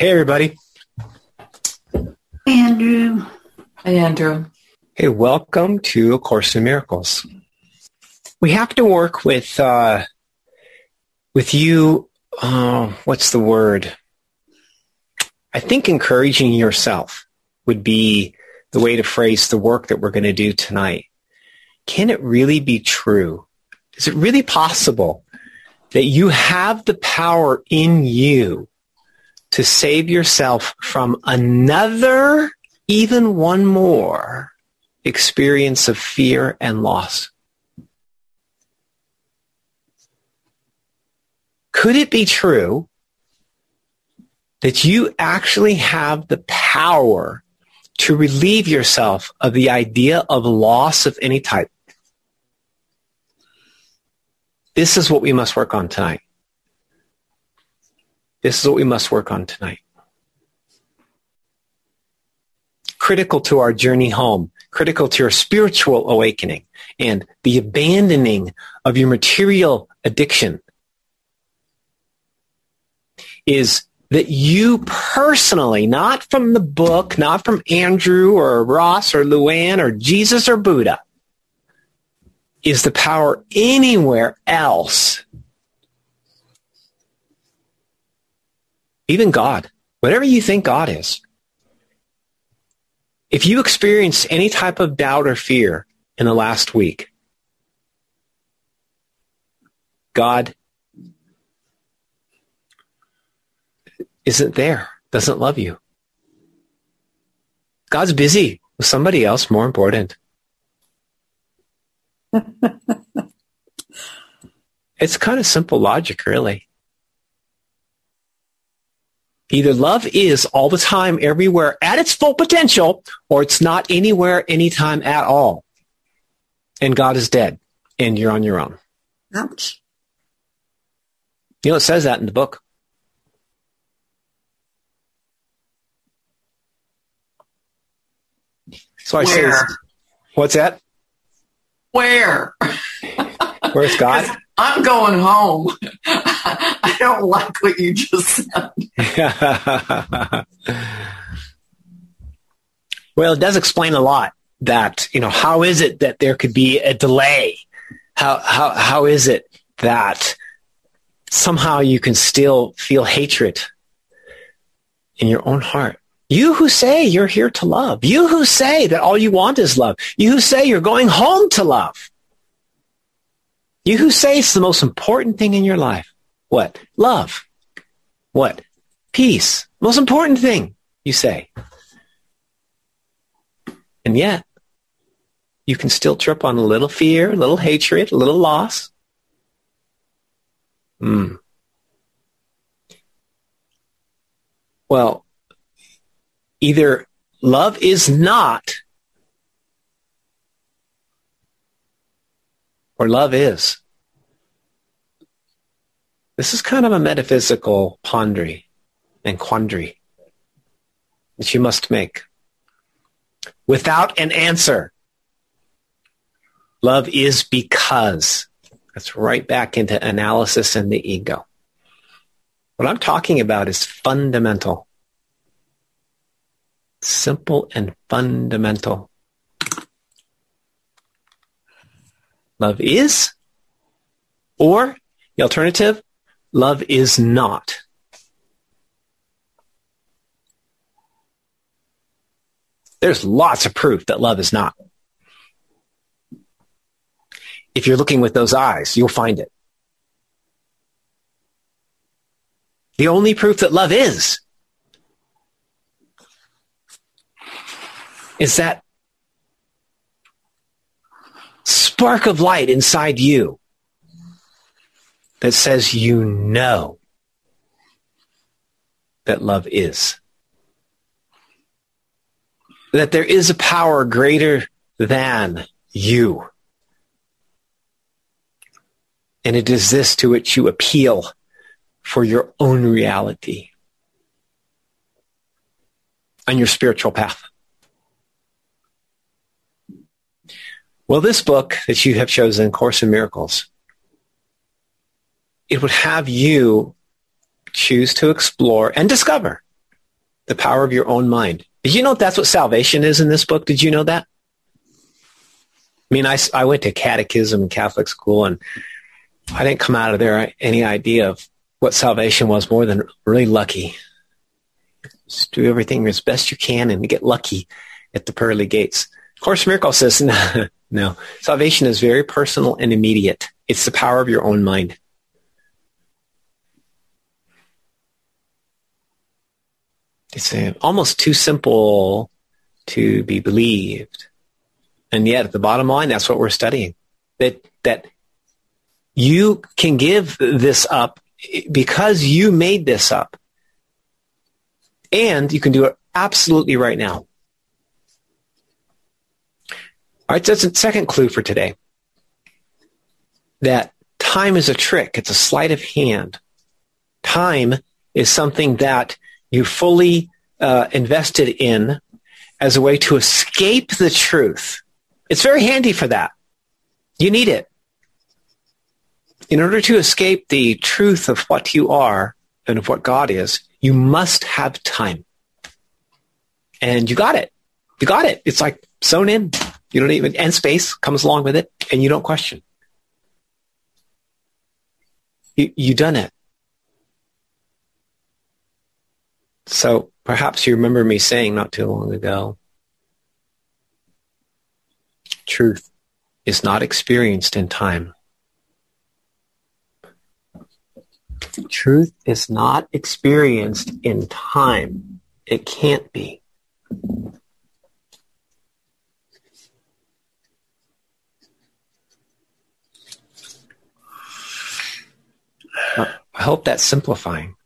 Hey, everybody. Andrew. Hi, Andrew. Hey, welcome to A Course in Miracles. We have to work with you, what's the word? I think encouraging yourself would be the way to phrase the work that we're going to do tonight. Can it really be true? Is it really possible that you have the power in you to save yourself from another, even one more, experience of fear and loss? Could it be true that you actually have the power to relieve yourself of the idea of loss of any type? This is what we must work on tonight. This is what we must work on tonight. Critical to our journey home, critical to your spiritual awakening, and the abandoning of your material addiction is that you personally, not from the book, not from Andrew or Ross or Luann or Jesus or Buddha, is the power anywhere else. Even God, whatever you think God is. If you experienced any type of doubt or fear in the last week, God isn't there, doesn't love you. God's busy with somebody else more important. It's kind of simple logic, really. Either love is all the time, everywhere, at its full potential, or it's not anywhere, anytime at all. And God is dead, and you're on your own. Ouch. You know, it says that in the book. So I say, what's that? Where? Where's God? I'm going home. I don't like what you just said. Well, it does explain a lot that, how is it that there could be a delay? How is it that somehow you can still feel hatred in your own heart? You who say you're here to love. You who say that all you want is love. You who say you're going home to love. You who say it's the most important thing in your life. What? Love. What? Peace. Most important thing, you say. And yet, you can still trip on a little fear, a little hatred, a little loss. Well, either love is not, or love is. This is kind of a metaphysical quandary that you must make. Without an answer, love is because. That's right back into analysis and the ego. What I'm talking about is fundamental. Simple and fundamental. Love is, or the alternative, love is not. There's lots of proof that love is not. If you're looking with those eyes, you'll find it. The only proof that love is that spark of light inside you that says you know that love is. That there is a power greater than you. And it is this to which you appeal for your own reality on your spiritual path. Well, this book that you have chosen, Course in Miracles, it would have you choose to explore and discover The power of your own mind. Did you know that's what salvation is in this book? Did you know that? I mean, I went to catechism in Catholic school, and I didn't come out of there any idea of what salvation was more than really lucky. Just do everything as best you can and get lucky at the pearly gates. Course in Miracles says, no, salvation is very personal and immediate. It's the power of your own mind. It's almost too simple to be believed. And yet, at the bottom line, that's what we're studying. That you can give this up because you made this up. And you can do it absolutely right now. All right, that's a second clue for today. That time is a trick. It's a sleight of hand. Time is something that you fully invested in as a way to escape the truth. It's very handy for that. You need it. In order to escape the truth of what you are and of what God is, you must have time. And you got it. You got it. It's like sewn in. You don't even, and space comes along with it, and you don't question. You done it. So perhaps you remember me saying not too long ago, truth is not experienced in time. Truth is not experienced in time. It can't be. I hope that's simplifying.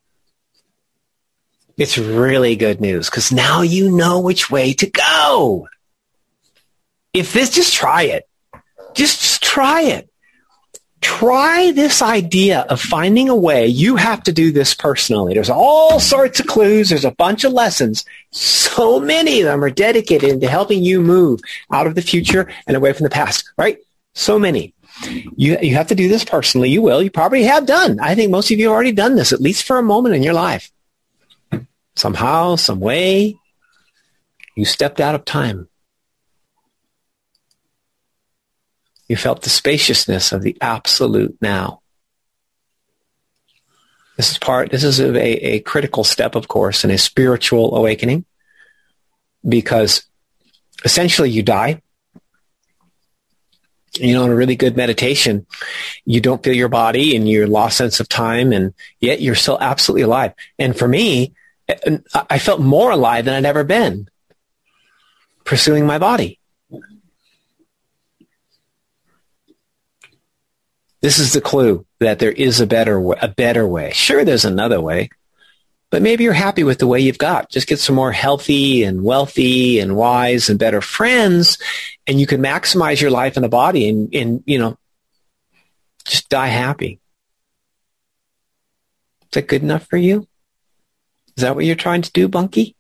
It's really good news because now you know which way to go. If this, just try it. Just try it. Try this idea of finding a way. You have to do this personally. There's all sorts of clues. There's a bunch of lessons. So many of them are dedicated to helping you move out of the future and away from the past, right? So many. You have to do this personally. You will. You probably have done. I think most of you have already done this, at least for a moment in your life. Somehow, some way, you stepped out of time. You felt the spaciousness of the absolute now. This is a critical step, of course, in a spiritual awakening, because essentially you die. You know, in a really good meditation, you don't feel your body and your lost sense of time, and yet you're still absolutely alive. And for me, I felt more alive than I'd ever been pursuing my body. This is the clue that there is a better way. Sure, there's another way, but maybe you're happy with the way you've got. Just get some more healthy and wealthy and wise and better friends, and you can maximize your life in the body and you know, just die happy. Is that good enough for you? Is that what you're trying to do, Bunky?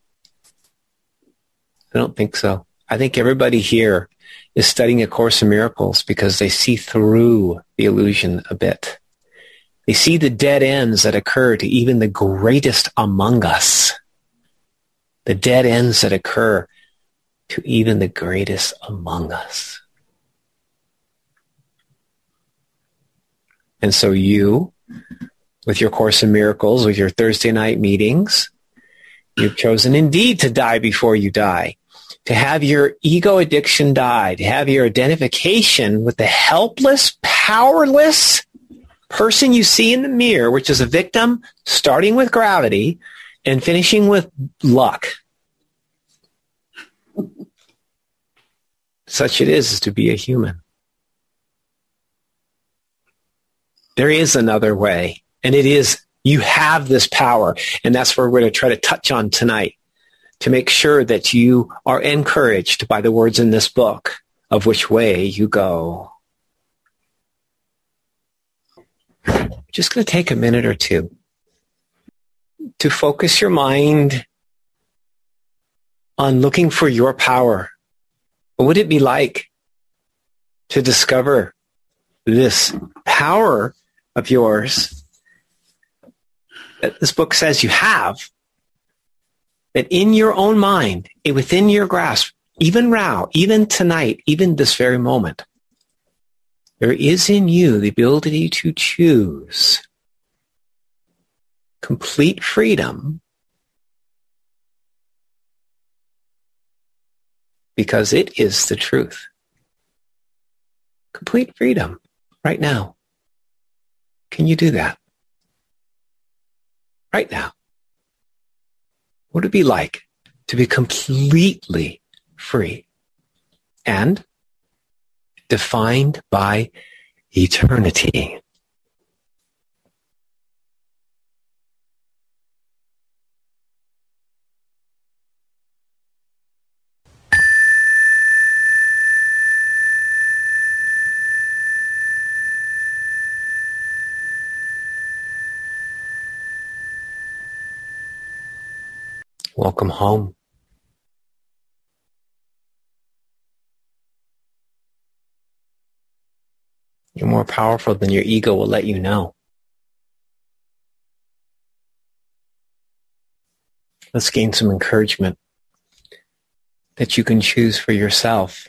I don't think so. I think everybody here is studying A Course in Miracles because they see through the illusion a bit. They see the dead ends that occur to even the greatest among us. The dead ends that occur to even the greatest among us. And so you, with your Course in Miracles, with your Thursday night meetings, you've chosen indeed to die before you die, to have your ego addiction die, to have your identification with the helpless, powerless person you see in the mirror, which is a victim, starting with gravity and finishing with luck. Such it is to be a human. There is another way, and it is, you have this power, and that's what we're going to try to touch on tonight, to make sure that you are encouraged by the words in this book of which way you go. Just going to take a minute or two to focus your mind on looking for your power. What would it be like to discover this power of yours that this book says you have, that in your own mind, within your grasp, even now, even tonight, even this very moment, there is in you the ability to choose complete freedom, because it is the truth. Complete freedom right now. Can you do that? Right now. What would it be like to be completely free and defined by eternity? Welcome home. You're more powerful than your ego will let you know. Let's gain some encouragement that you can choose for yourself.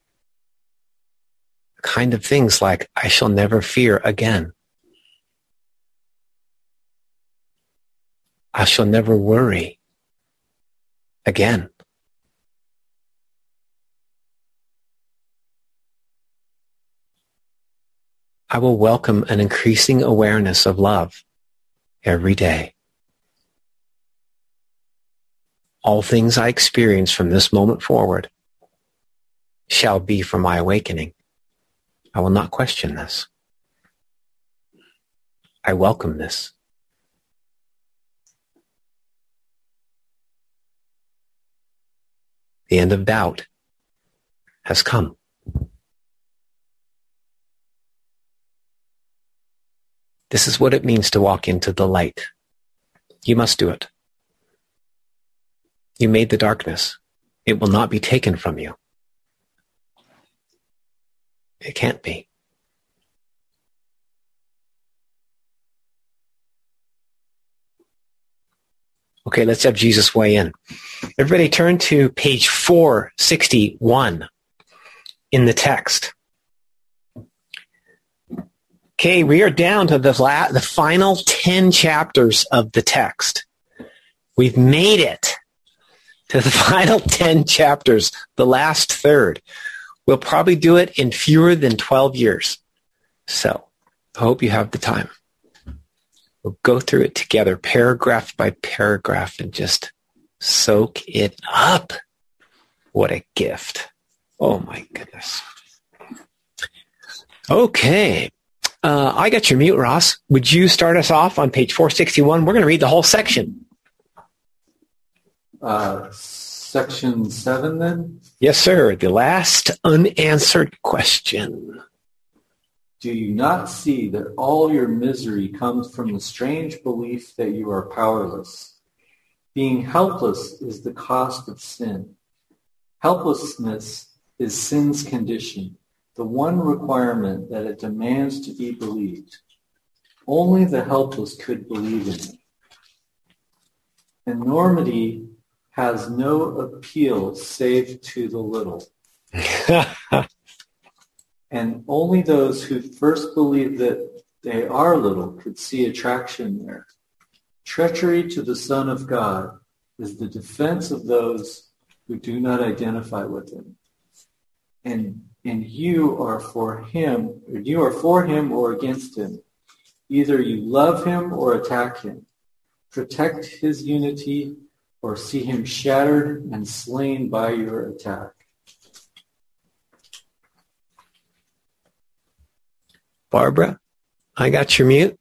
Kind of things like, I shall never fear again. I shall never worry again. I will welcome an increasing awareness of love every day. All things I experience from this moment forward shall be for my awakening. I will not question this. I welcome this. The end of doubt has come. This is what it means to walk into the light. You must do it. You made the darkness. It will not be taken from you. It can't be. Okay, let's have Jesus weigh in. Everybody turn to page 461 in the text. Okay, we are down to the final 10 chapters of the text. We've made it to the final 10 chapters, the last third. We'll probably do it in fewer than 12 years. So I hope you have the time. We'll go through it together, paragraph by paragraph, and just soak it up. What a gift. Oh, my goodness. Okay. I got your mute, Ross. Would you start us off on page 461? We're going to read the whole section. Section 7, then? Yes, sir. The last unanswered question. Do you not see that all your misery comes from the strange belief that you are powerless? Being helpless is the cost of sin. Helplessness is sin's condition, the one requirement that it demands to be believed. Only the helpless could believe in it. Enormity has no appeal save to the little. And only those who first believe that they are little could see attraction there. Treachery to the Son of God is the defense of those who do not identify with him. And you are for him, or against him. Either you love him or attack him. Protect his unity or see him shattered and slain by your attack. Barbara, I got your mute.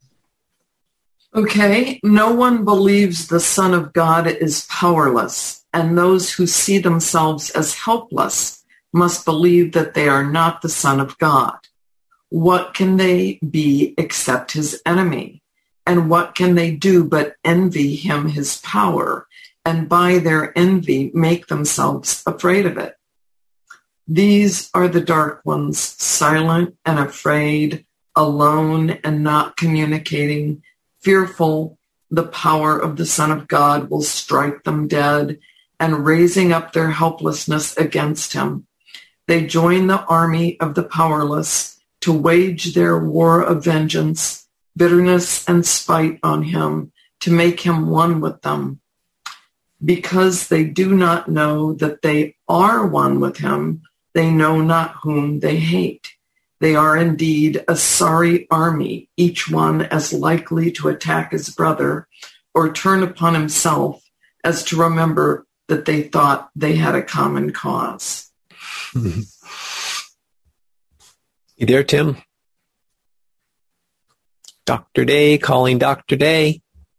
Okay, no one believes the Son of God is powerless, and those who see themselves as helpless must believe that they are not the Son of God. What can they be except his enemy? And what can they do but envy him his power, and by their envy make themselves afraid of it? These are the dark ones, silent and afraid, alone and not communicating, fearful, the power of the Son of God will strike them dead, and raising up their helplessness against him, they join the army of the powerless to wage their war of vengeance, bitterness, and spite on him, to make him one with them. Because they do not know that they are one with him, they know not whom they hate. They are indeed a sorry army, each one as likely to attack his brother or turn upon himself as to remember that they thought they had a common cause. You there, Tim? Dr. Day calling Dr. Day.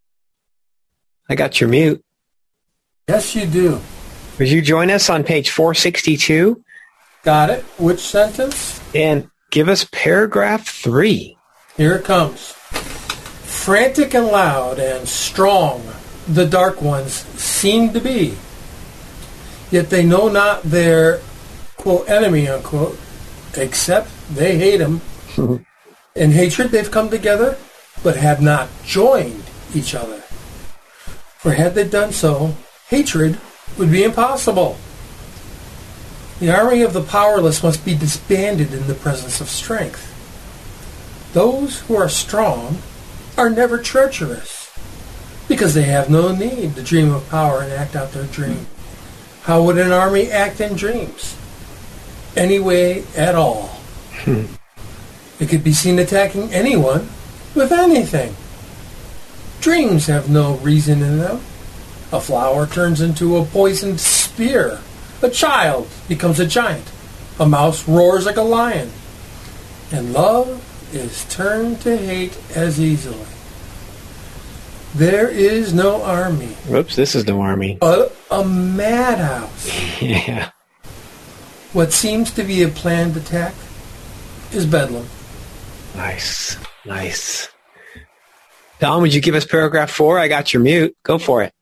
I got your mute. Yes, you do. Would you join us on page 462? Got it. Which sentence? And give us paragraph 3. Here it comes. Frantic and loud and strong the dark ones seem to be, yet they know not their, quote, enemy, unquote, except they hate him. In hatred they've come together, but have not joined each other. For had they done so, hatred would be impossible. The army of the powerless must be disbanded in the presence of strength. Those who are strong are never treacherous, because they have no need to dream of power and act out their dream. How would an army act in dreams? Any way at all. It could be seen attacking anyone with anything. Dreams have no reason in them. A flower turns into a poisoned spear. A child becomes a giant. A mouse roars like a lion. And love is turned to hate as easily. There is no army. Whoops, this is no army. But a madhouse. Yeah. What seems to be a planned attack is bedlam. Nice. Nice. Tom, would you give us paragraph 4? I got your mute. Go for it.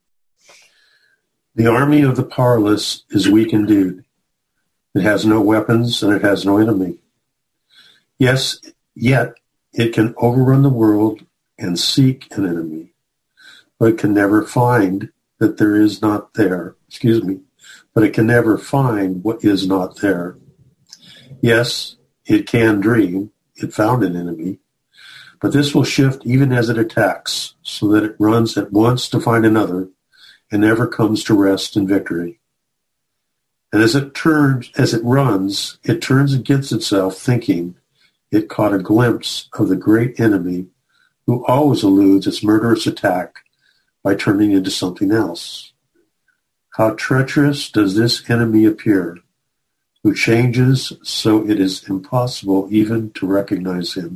The army of the powerless is weak indeed. It has no weapons and it has no enemy. Yes, yet it can overrun the world and seek an enemy, but it can never find that there is not there. But it can never find what is not there. Yes, it can dream it found an enemy, but this will shift even as it attacks, so that it runs at once to find another and never comes to rest in victory. And as it runs, it turns against itself, thinking it caught a glimpse of the great enemy who always eludes its murderous attack by turning into something else. How treacherous does this enemy appear, who changes so it is impossible even to recognize him.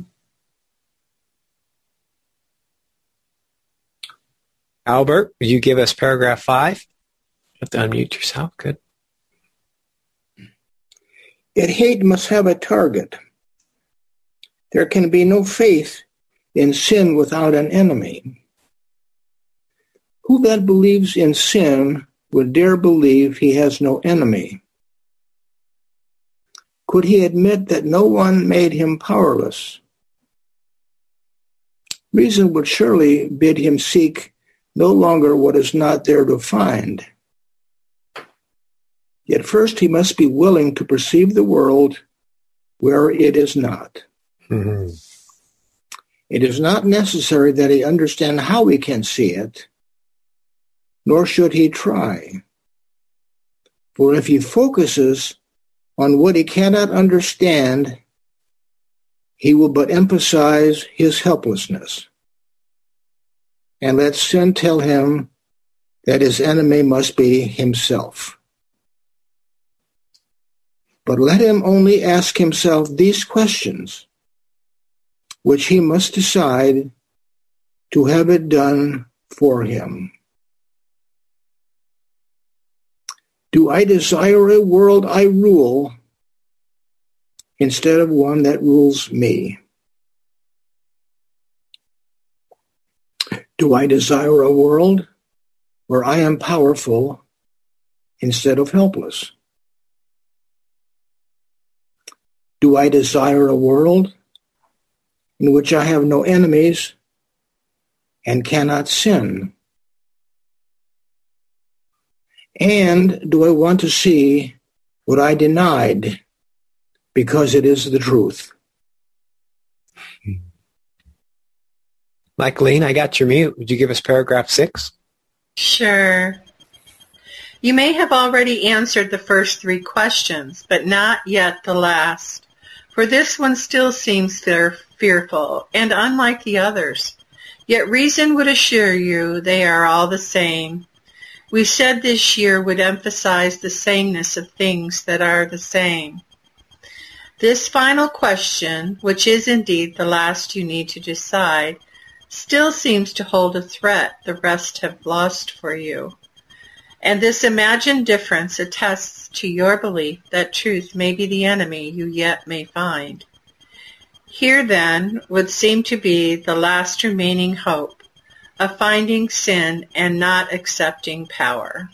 Albert, would you give us paragraph 5? You have to unmute yourself. Good. Yet hate must have a target. There can be no faith in sin without an enemy. Who that believes in sin would dare believe he has no enemy? Could he admit that no one made him powerless? Reason would surely bid him seek no longer what is not there to find. Yet first he must be willing to perceive the world where it is not. Mm-hmm. It is not necessary that he understand how he can see it, nor should he try. For if he focuses on what he cannot understand, he will but emphasize his helplessness, and let sin tell him that his enemy must be himself. But let him only ask himself these questions, which he must decide to have it done for him. Do I desire a world I rule instead of one that rules me? Do I desire a world where I am powerful instead of helpless? Do I desire a world in which I have no enemies and cannot sin? And do I want to see what I denied because it is the truth? Michaeline, I got your mute. Would you give us paragraph 6? Sure. You may have already answered the first 3 questions, but not yet the last, for this one still seems fearful and unlike the others. Yet reason would assure you they are all the same. We said this year would emphasize the sameness of things that are the same. This final question, which is indeed the last you need to decide, still seems to hold a threat the rest have lost for you. And this imagined difference attests to your belief that truth may be the enemy you yet may find. Here, then, would seem to be the last remaining hope of finding sin and not accepting power.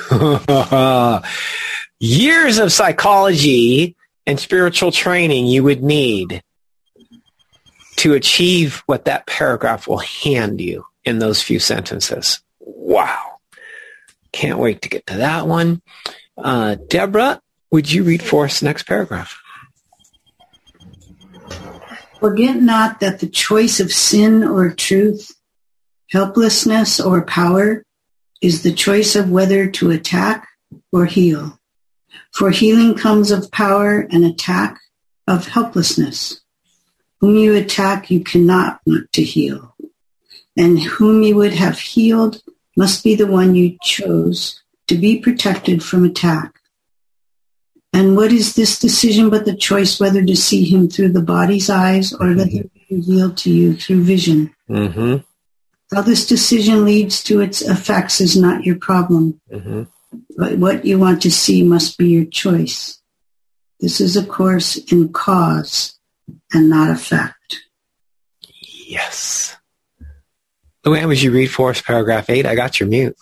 Years of psychology and spiritual training you would need to achieve what that paragraph will hand you in those few sentences. Wow. Can't wait to get to that one. Deborah, would you read for us the next paragraph? Forget not that the choice of sin or truth, helplessness or power, is the choice of whether to attack or heal. For healing comes of power and attack of helplessness. Whom you attack, you cannot want to heal. And whom you would have healed must be the one you chose to be protected from attack. And what is this decision but the choice whether to see him through the body's eyes or let him be revealed to you through vision? Mm-hmm. How this decision leads to its effects is not your problem. Mm-hmm. But what you want to see must be your choice. This is a course in cause and not effect. Yes. Luann, would you read for us paragraph 8? I got your mute.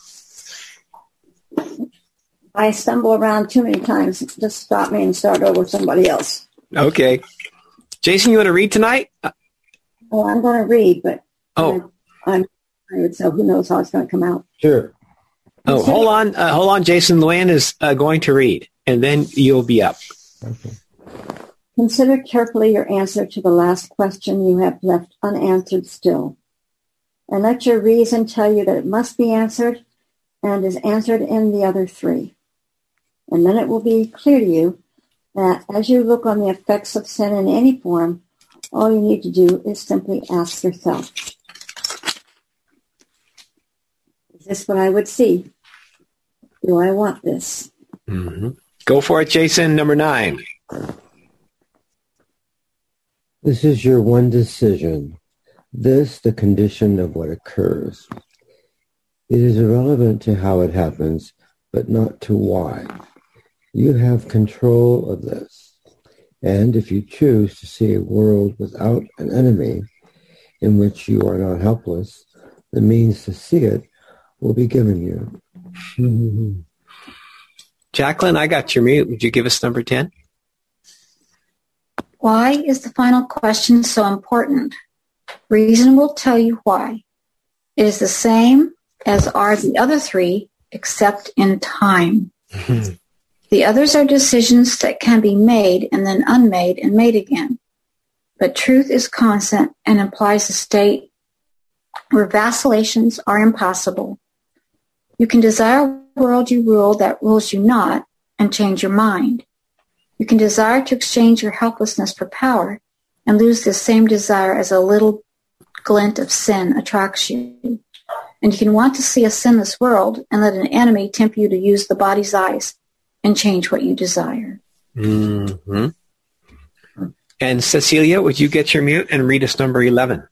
I stumble around too many times. Just stop me and start over with somebody else. Okay. Jason, you want to read tonight? Oh, I'm going to read, but Oh, I'm tired, so who knows how it's going to come out. sure. Oh, hold on, Jason. Luann is going to read, and then you'll be up. Okay. Consider carefully your answer to the last question you have left unanswered still, and let your reason tell you that it must be answered and is answered in the other 3. And then it will be clear to you that as you look on the effects of sin in any form, all you need to do is simply ask yourself, is this what I would see? Do I want this? Mm-hmm. Go for it, Jason. Number 9. This is your one decision. This, the condition of what occurs. It is irrelevant to how it happens, but not to why. You have control of this. And if you choose to see a world without an enemy in which you are not helpless, the means to see it will be given you. Mm-hmm. Jacqueline, I got your mute. Would you give us number 10? Why is the final question so important? Reason will tell you why. It is the same as are the other 3, except in time. Mm-hmm. The others are decisions that can be made and then unmade and made again. But truth is constant and implies a state where vacillations are impossible. You can desire a world you rule that rules you not and change your mind. You can desire to exchange your helplessness for power and lose the same desire as a little glint of sin attracts you. And you can want to see a sinless world and let an enemy tempt you to use the body's eyes and change what you desire. Mm-hmm. And Cecilia, would you get your mute and read us number 11?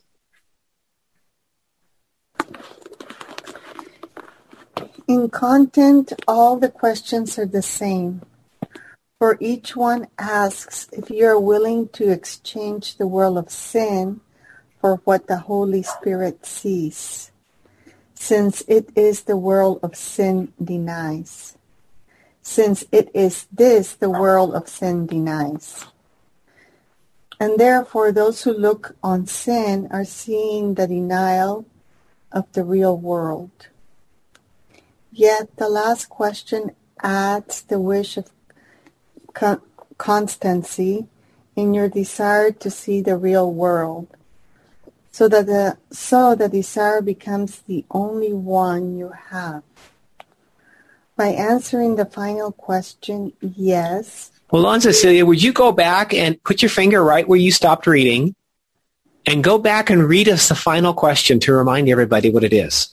In content, all the questions are the same. For each one asks if you are willing to exchange the world of sin for what the Holy Spirit sees, since it is the world of sin denies. Since it is this the world of sin denies. And therefore those who look on sin are seeing the denial of the real world. Yet the last question adds the wish of constancy in your desire to see the real world, so the desire becomes the only one you have. By answering the final question, yes. Hold on, Cecilia. Would you go back and put your finger right where you stopped reading and go back and read us the final question to remind everybody what it is?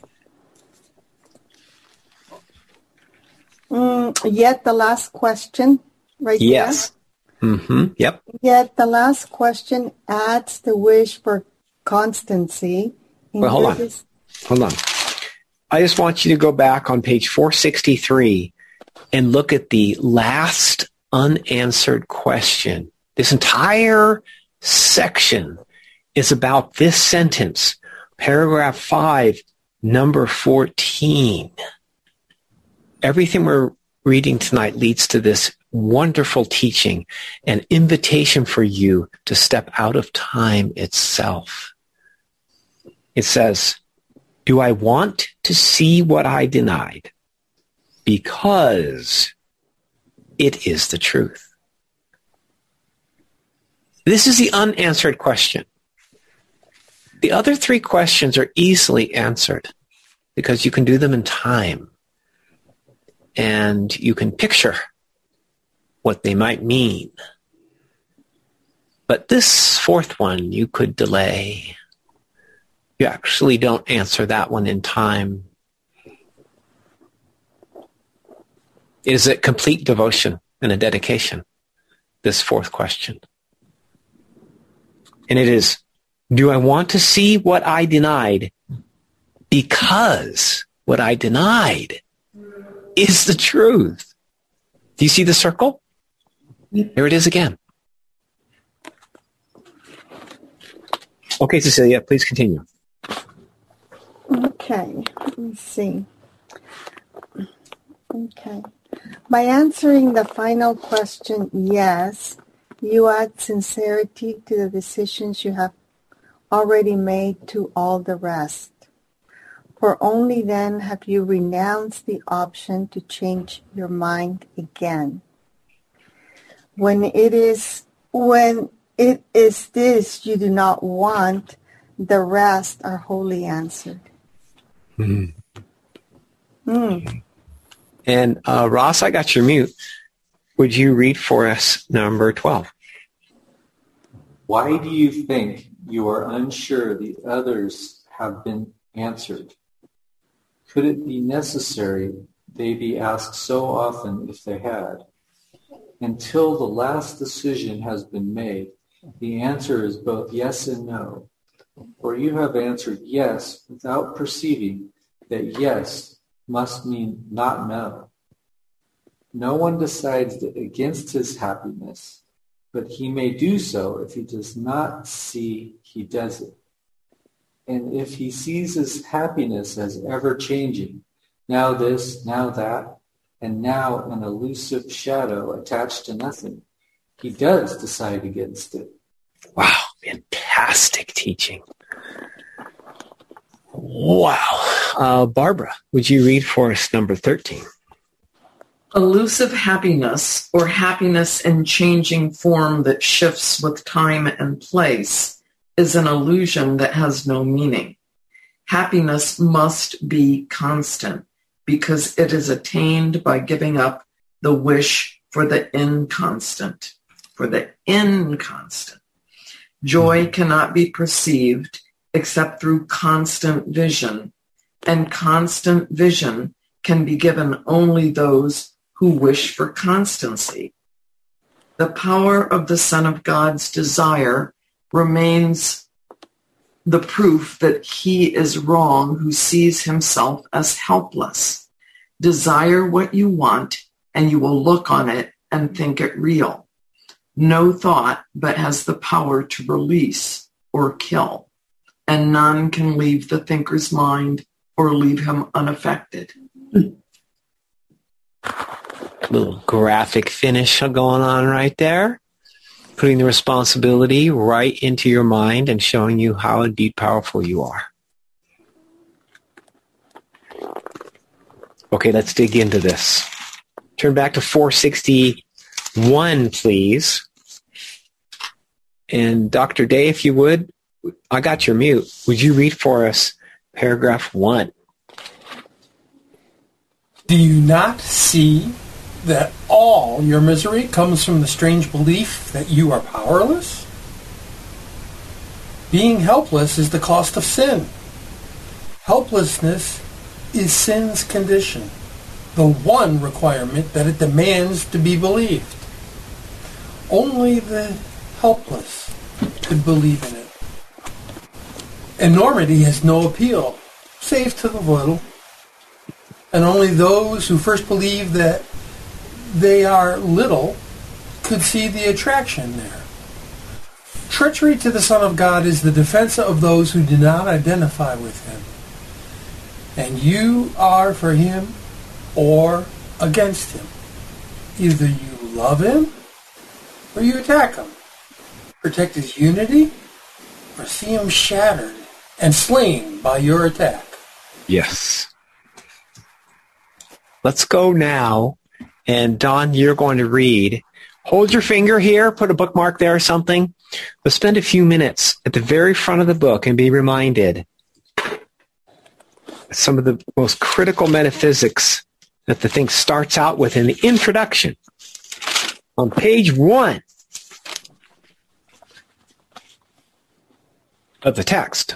Yet the last question, right there. Yes. Mm-hmm. Yep. Yet the last question adds the wish for constancy. Well, hold on. I just want you to go back on page 463 and look at the last unanswered question. This entire section is about this sentence, paragraph 5, number 14. Everything we're reading tonight leads to this wonderful teaching, an invitation for you to step out of time itself. It says, do I want to see what I denied? Because it is the truth. This is the unanswered question. The other three questions are easily answered because you can do them in time and you can picture what they might mean. But this fourth one you could delay. You actually don't answer that one in time. Is it complete devotion and a dedication? This fourth question. And it is, do I want to see what I denied? Because what I denied is the truth. Do you see the circle? There it is again. Okay, Cecilia, please continue. Okay, let me see. Okay. By answering the final question, yes, you add sincerity to the decisions you have already made to all the rest. For only then have you renounced the option to change your mind again. When it is this you do not want, the rest are wholly answered. And Ross, I got your mute. Would you read for us number 12? Why do you think you are unsure the others have been answered? Could it be necessary they be asked so often if they had? Until the last decision has been made, the answer is both yes and no. For you have answered yes without perceiving that yes must mean not no. No one decides against his happiness, but he may do so if he does not see he does it. And if he sees his happiness as ever-changing, now this, now that, and now an elusive shadow attached to nothing, he does decide against it. Wow, fantastic teaching. Wow. Barbara, would you read for us number 13? Elusive happiness, or happiness in changing form that shifts with time and place, is an illusion that has no meaning. Happiness must be constant because it is attained by giving up the wish for the inconstant. Joy cannot be perceived except through constant vision, and constant vision can be given only those who wish for constancy. The power of the Son of God's desire remains the proof that he is wrong who sees himself as helpless. Desire what you want, and you will look on it and think it real. No thought but has the power to release or kill, and none can leave the thinker's mind or leave him unaffected. Little graphic finish going on right there. Putting the responsibility right into your mind and showing you how indeed powerful you are. Okay, let's dig into this. Turn back to 461, please. And Dr. Day, if you would, I got your mute. Would you read for us paragraph 1? Do you not see that all your misery comes from the strange belief that you are powerless? Being helpless is the cost of sin. Helplessness is sin's condition, the one requirement that it demands to be believed. Only the helpless could believe in it. Enormity has no appeal, save to the little, and only those who first believe that they are little could see the attraction there. Treachery to the Son of God is the defense of those who do not identify with him. And you are for him or against him. Either you love him or you attack him. Protect his unity or see him shattered and slain by your attack. Yes. Let's go now. And Don, you're going to read. Hold your finger here, put a bookmark there or something. But spend a few minutes at the very front of the book and be reminded some of the most critical metaphysics that the thing starts out with in the introduction. On page 1 of the text.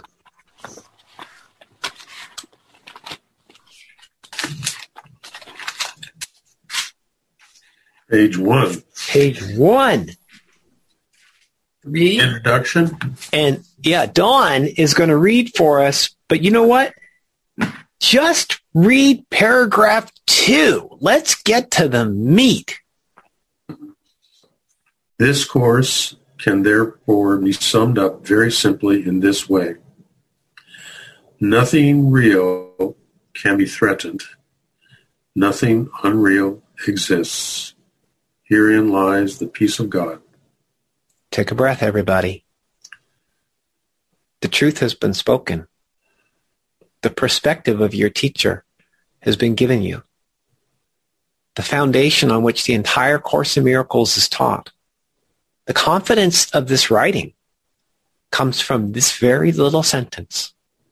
Page 1. Page 1. Read. Introduction. And yeah, Dawn is going to read for us, but you know what? Just read paragraph 2. Let's get to the meat. This course can therefore be summed up very simply in this way. Nothing real can be threatened. Nothing unreal exists. Herein lies the peace of God. Take a breath, everybody. The truth has been spoken. The perspective of your teacher has been given you. The foundation on which the entire Course in Miracles is taught. The confidence of this writing comes from this very little sentence.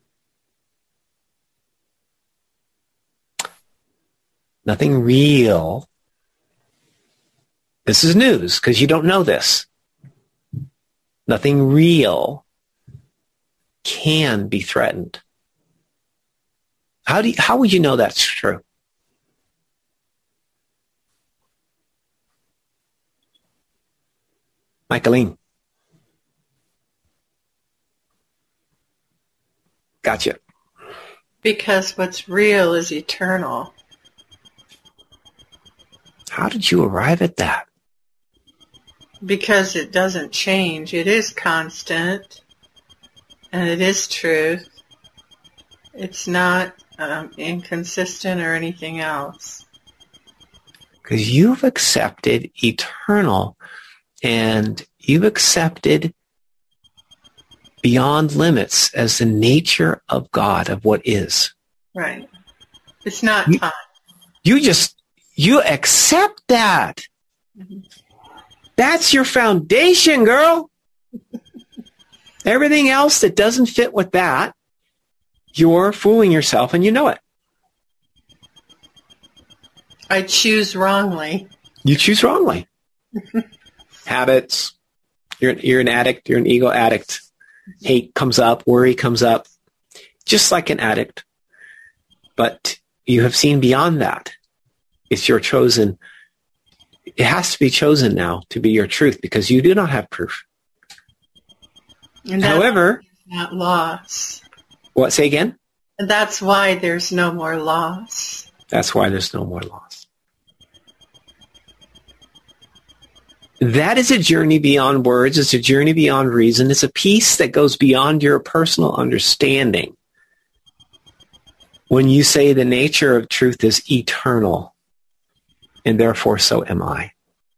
Nothing real. This is news because you don't know this. Nothing real can be threatened. How would you know that's true? Michaeline. Gotcha. Because what's real is eternal. How did you arrive at that? Because it doesn't change. It is constant. And it is truth. It's not inconsistent or anything else. Because you've accepted eternal and you've accepted beyond limits as the nature of God, of what is. Right. It's not time. You accept that. Mm-hmm. That's your foundation, girl. Everything else that doesn't fit with that, you're fooling yourself and you know it. I choose wrongly. You choose wrongly. Habits. You're an addict. You're an ego addict. Hate comes up. Worry comes up. Just like an addict. But you have seen beyond that. It's your chosen. It has to be chosen now to be your truth because you do not have proof. And however, not loss. What? Say again? And that's why there's no more loss. That's why there's no more loss. That is a journey beyond words. It's a journey beyond reason. It's a peace that goes beyond your personal understanding. When you say the nature of truth is eternal, and therefore so am I.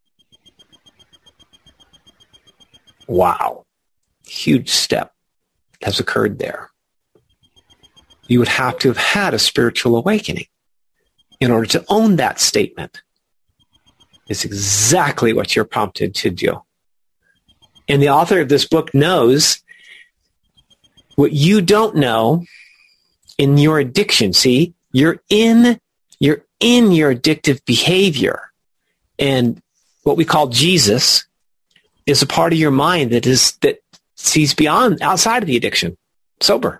Wow. Huge step has occurred there. You would have to have had a spiritual awakening in order to own that statement. It's exactly what you're prompted to do. And the author of this book knows what you don't know in your addiction. See, you're in your addictive behavior. And what we call Jesus is a part of your mind that sees outside of the addiction. Sober.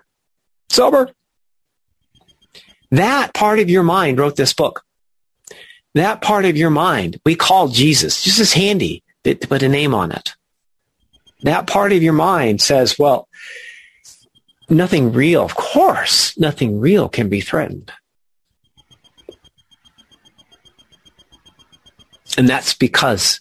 That part of your mind wrote this book. That part of your mind we call Jesus. Just as handy to put a name on it. That part of your mind says, well, nothing real, of course, nothing real can be threatened. And that's because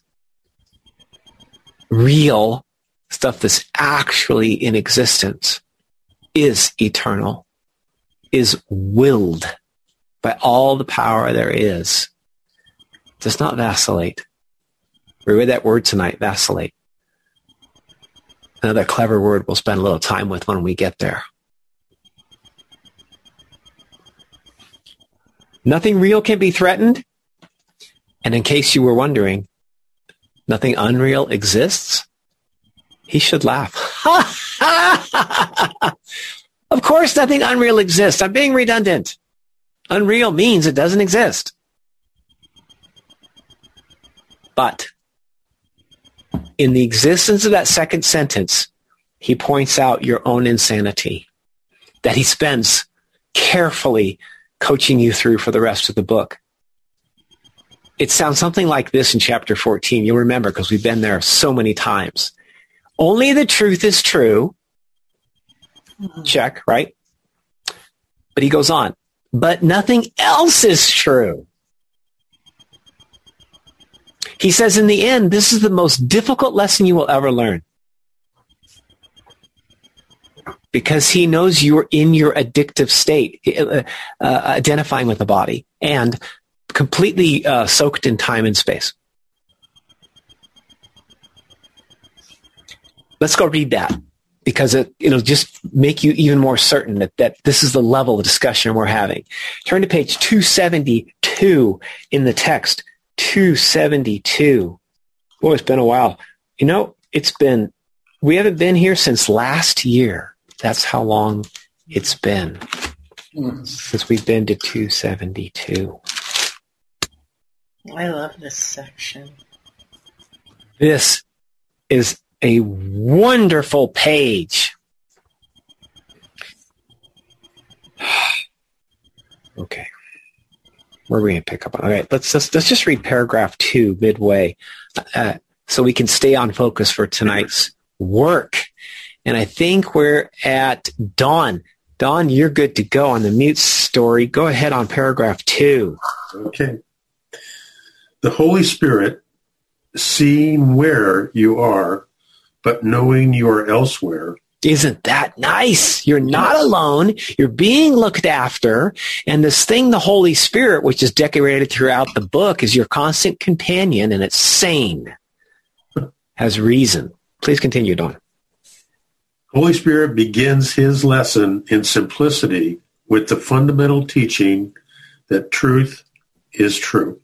real stuff that's actually in existence is eternal, is willed by all the power there is, does not vacillate. We read that word tonight, vacillate. Another clever word we'll spend a little time with when we get there. Nothing real can be threatened. And in case you were wondering, nothing unreal exists. He should laugh. Of course, nothing unreal exists. I'm being redundant. Unreal means it doesn't exist. But in the existence of that second sentence, he points out your own insanity that he spends carefully coaching you through for the rest of the book. It sounds something like this in chapter 14. You'll remember because we've been there so many times. Only the truth is true. Check, right? But he goes on. But nothing else is true. He says in the end, this is the most difficult lesson you will ever learn. Because he knows you're in your addictive state, identifying with the body, and completely soaked in time and space. Let's go read that, because it'll just make you even more certain that this is the level of discussion we're having. Turn to page 272 in the text. 272. Boy, it's been a while. We haven't been here since last year. That's how long it's been since we've been to 272. I love this section. This is a wonderful page. Okay. Where are we going to pick up on? All right, let's just read paragraph 2 midway so we can stay on focus for tonight's work. And I think we're at Dawn. Dawn, you're good to go on the mute story. Go ahead on paragraph 2. Okay. The Holy Spirit, seeing where you are, but knowing you are elsewhere. Isn't that nice? You're not alone. You're being looked after. And this thing, the Holy Spirit, which is decorated throughout the book, is your constant companion, and it's sane, has reason. Please continue, Dawn. Holy Spirit begins his lesson in simplicity with the fundamental teaching that truth is true.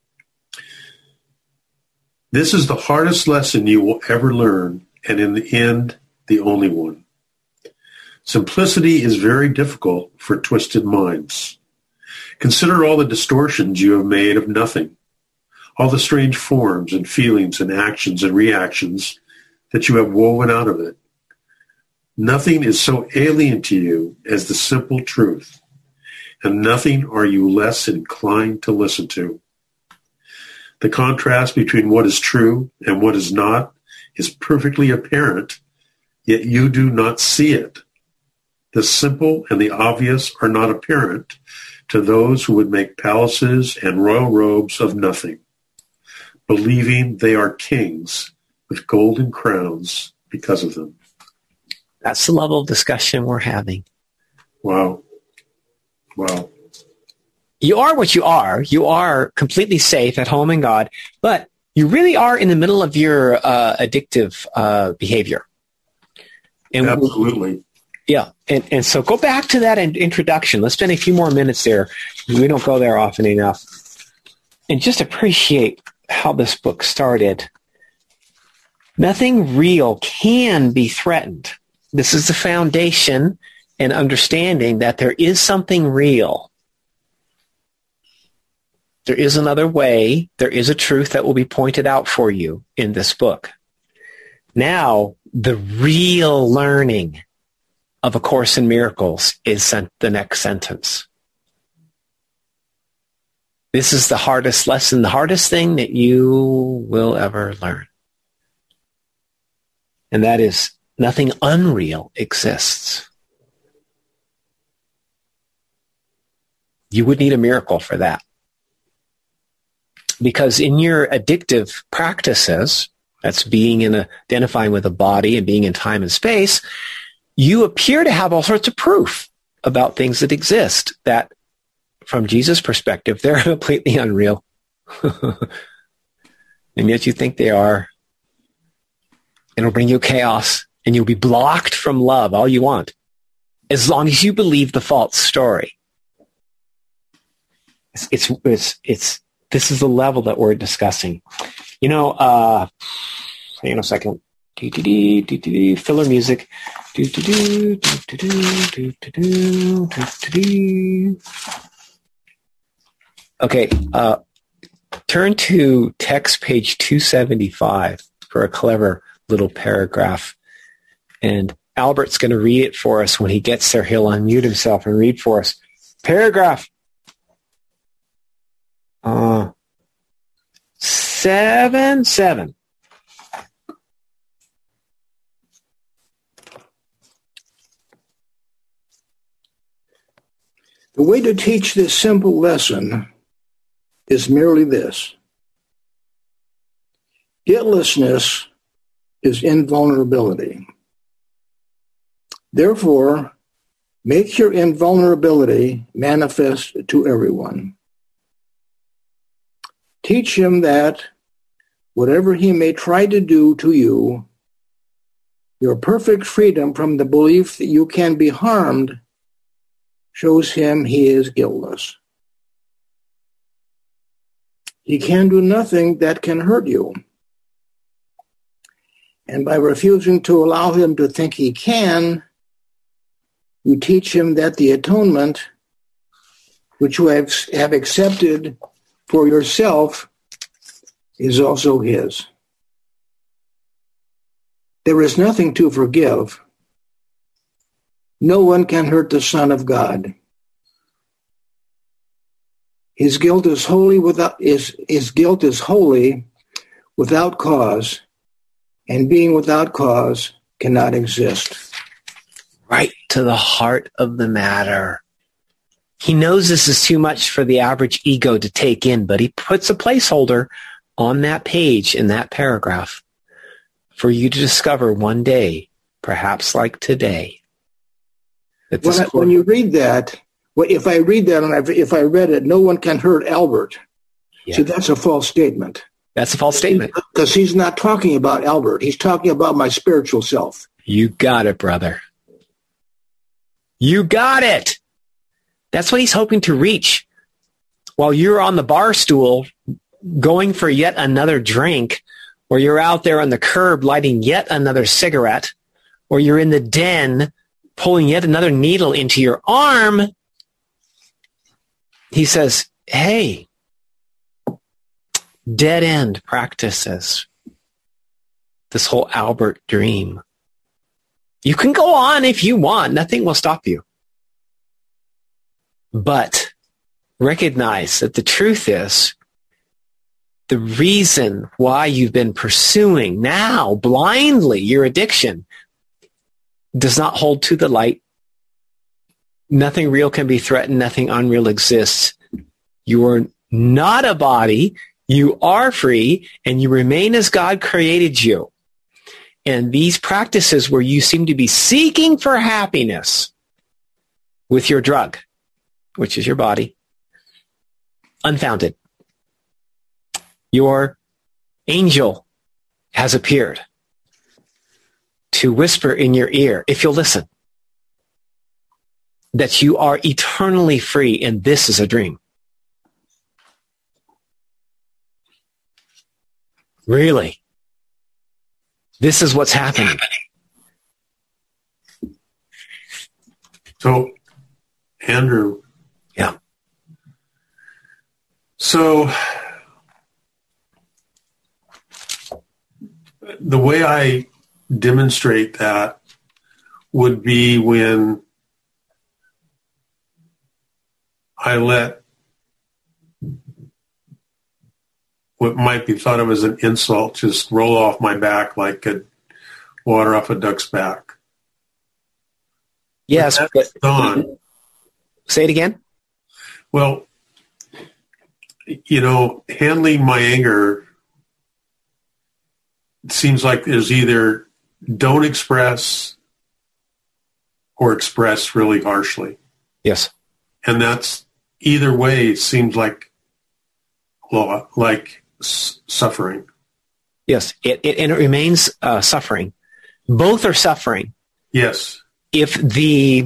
This is the hardest lesson you will ever learn, and in the end, the only one. Simplicity is very difficult for twisted minds. Consider all the distortions you have made of nothing, all the strange forms and feelings and actions and reactions that you have woven out of it. Nothing is so alien to you as the simple truth, and nothing are you less inclined to listen to. The contrast between what is true and what is not is perfectly apparent, yet you do not see it. The simple and the obvious are not apparent to those who would make palaces and royal robes of nothing, believing they are kings with golden crowns because of them. That's the level of discussion we're having. Wow. Wow. You are what you are. You are completely safe at home in God, but you really are in the middle of your addictive behavior. And absolutely. Yeah. And so go back to that introduction. Let's spend a few more minutes there. We don't go there often enough. And just appreciate how this book started. Nothing real can be threatened. This is the foundation and understanding that there is something real. There is another way. There is a truth that will be pointed out for you in this book. Now, the real learning of A Course in Miracles is the next sentence. This is the hardest lesson, the hardest thing that you will ever learn. And that is, nothing unreal exists. You would need a miracle for that. Because in your addictive practices, that's identifying with a body and being in time and space, you appear to have all sorts of proof about things that exist that, from Jesus' perspective, they're completely unreal. And yet you think they are. It'll bring you chaos, and you'll be blocked from love all you want, as long as you believe the false story. This is the level that we're discussing. Hang on a second. Filler music. Okay, turn to text page 275 for a clever little paragraph. And Albert's going to read it for us. When he gets there, he'll unmute himself and read for us. Paragraph 7. The way to teach this simple lesson is merely this. Guiltlessness is invulnerability. Therefore, make your invulnerability manifest to everyone. Teach him that whatever he may try to do to you, your perfect freedom from the belief that you can be harmed shows him he is guiltless. He can do nothing that can hurt you. And by refusing to allow him to think he can, you teach him that the atonement which you have accepted for yourself is also his. There is nothing to forgive. No one can hurt the Son of God. His guilt is holy without cause, and being without cause cannot exist. Right to the heart of the matter. He knows this is too much for the average ego to take in, but he puts a placeholder on that page in that paragraph for you to discover one day, perhaps like today. When you read that, if I read that and if I read it, no one can hurt Albert. Yeah. See, that's a false statement. That's a false statement. Because he's not talking about Albert. He's talking about my spiritual self. You got it, brother. You got it. That's what he's hoping to reach. While you're on the bar stool going for yet another drink, or you're out there on the curb lighting yet another cigarette, or you're in the den pulling yet another needle into your arm, he says, hey, dead end practices. This whole Albert dream. You can go on if you want. Nothing will stop you. But recognize that the truth is, the reason why you've been pursuing now blindly your addiction does not hold to the light. Nothing real can be threatened. Nothing unreal exists. You are not a body. You are free, and you remain as God created you. And these practices where you seem to be seeking for happiness with your drug, which is your body, unfounded. Your angel has appeared to whisper in your ear, if you'll listen, that you are eternally free and this is a dream. Really? This is what's happening. So, Andrew. Yeah. So, the way I demonstrate that would be when I let what might be thought of as an insult just roll off my back like water off a duck's back. Yes, but say it again. Well, handling my anger, it seems like there's either don't express or express really harshly. Yes. And that's either way, it seems like suffering. Yes, it remains suffering. Both are suffering. Yes. If the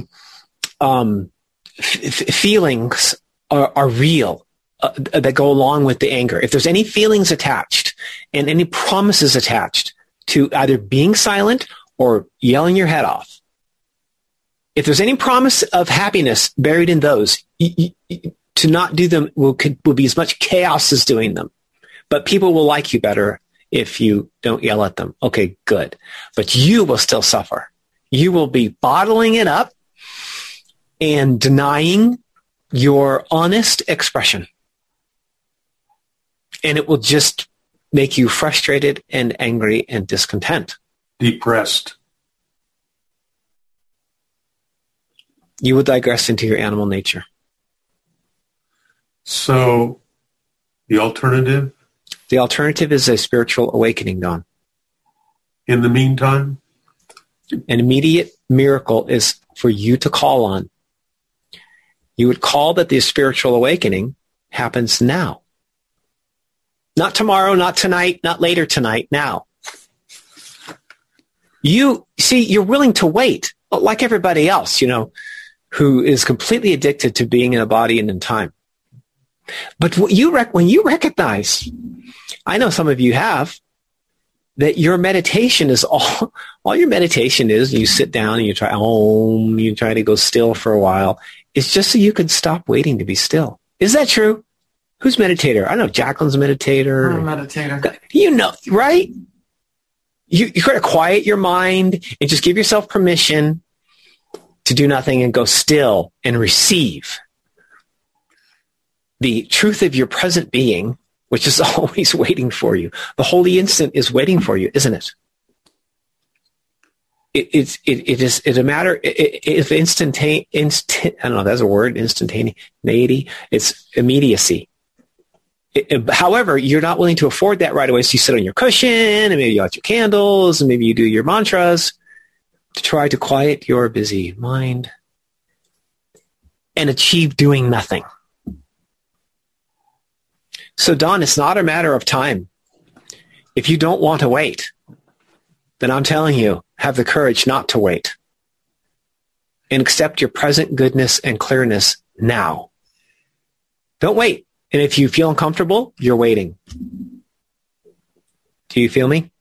feelings are real that go along with the anger, if there's any feelings attached and any promises attached to either being silent or yelling your head off, if there's any promise of happiness buried in those, to not do them will be as much chaos as doing them. But people will like you better if you don't yell at them. Okay, good. But you will still suffer. You will be bottling it up and denying your honest expression. And it will just make you frustrated and angry and discontent. Depressed. You will digress into your animal nature. So, the alternative? The alternative is a spiritual awakening, Don. In the meantime? An immediate miracle is for you to call on. You would call that the spiritual awakening happens now. Not tomorrow, not tonight, not later tonight, now. You're willing to wait, like everybody else, who is completely addicted to being in a body and in time. But when you recognize, I know some of you have, that your meditation is all your meditation is, you sit down and you try to go still for a while. It's just so you can stop waiting to be still. Is that true? Who's meditator? I know Jacqueline's a meditator. I'm a meditator. Right? You got to quiet your mind and just give yourself permission to do nothing and go still and receive the truth of your present being, which is always waiting for you. The holy instant is waiting for you, isn't it? It's a matter of instantaneity. I don't know, that's a word, instantaneity. It's immediacy. However, you're not willing to afford that right away, so you sit on your cushion, and maybe you light your candles, and maybe you do your mantras to try to quiet your busy mind and achieve doing nothing. So, Don, it's not a matter of time. If you don't want to wait, then I'm telling you, have the courage not to wait and accept your present goodness and clearness now. Don't wait. And if you feel uncomfortable, you're waiting. Do you feel me?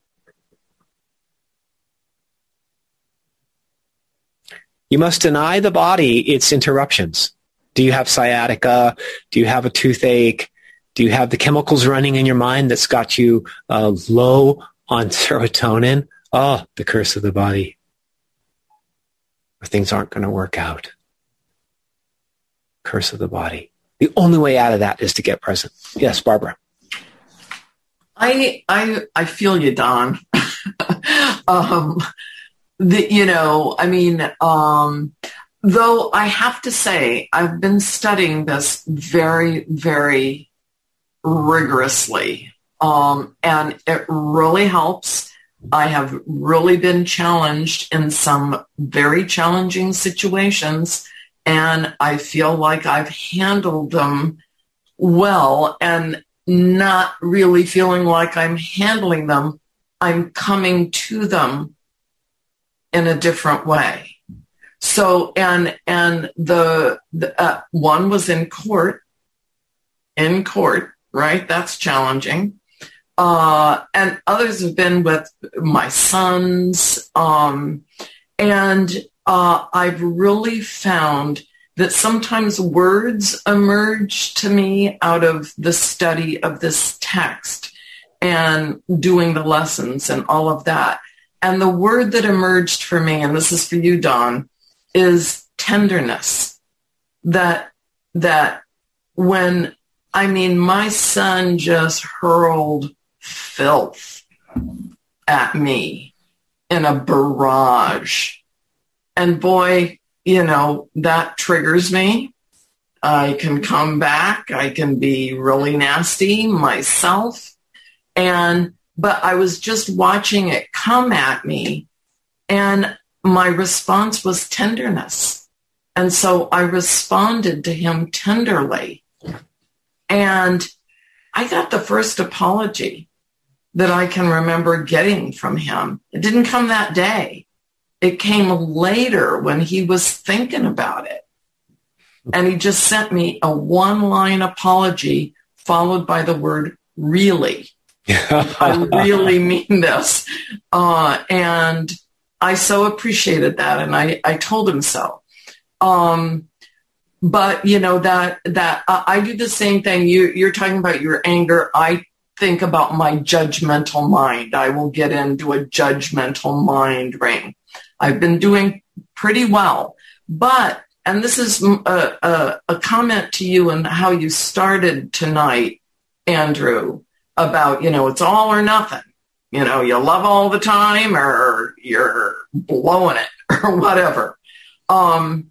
You must deny the body its interruptions. Do you have sciatica? Do you have a toothache? Do you have the chemicals running in your mind that's got you low on serotonin? Oh, the curse of the body. Or things aren't going to work out. Curse of the body. The only way out of that is to get present. Yes, Barbara. I feel you, Don. Though I have to say, I've been studying this very, very rigorously, and it really helps. I have really been challenged in some very challenging situations, and I feel like I've handled them well, and not really feeling like I'm handling them. I'm coming to them in a different way. So, and the one was in court, right? That's challenging. And others have been with my sons. And I've really found that sometimes words emerge to me out of the study of this text and doing the lessons and all of that. And the word that emerged for me, and this is for you, Dawn, is tenderness. That when, my son just hurled filth at me in a barrage. And boy, that triggers me. I can come back. I can be really nasty myself. But I was just watching it come at me, and my response was tenderness. And so I responded to him tenderly. And I got the first apology that I can remember getting from him. It didn't come that day. It came later when he was thinking about it. And he just sent me a one-line apology followed by the word really. I really mean this. And I so appreciated that. And I told him so. But that I do the same thing. You're talking about your anger. I think about my judgmental mind. I will get into a judgmental mind ring. I've been doing pretty well, and this is a comment to you and how you started tonight, Andrew, about, it's all or nothing. You love all the time or you're blowing it or whatever. And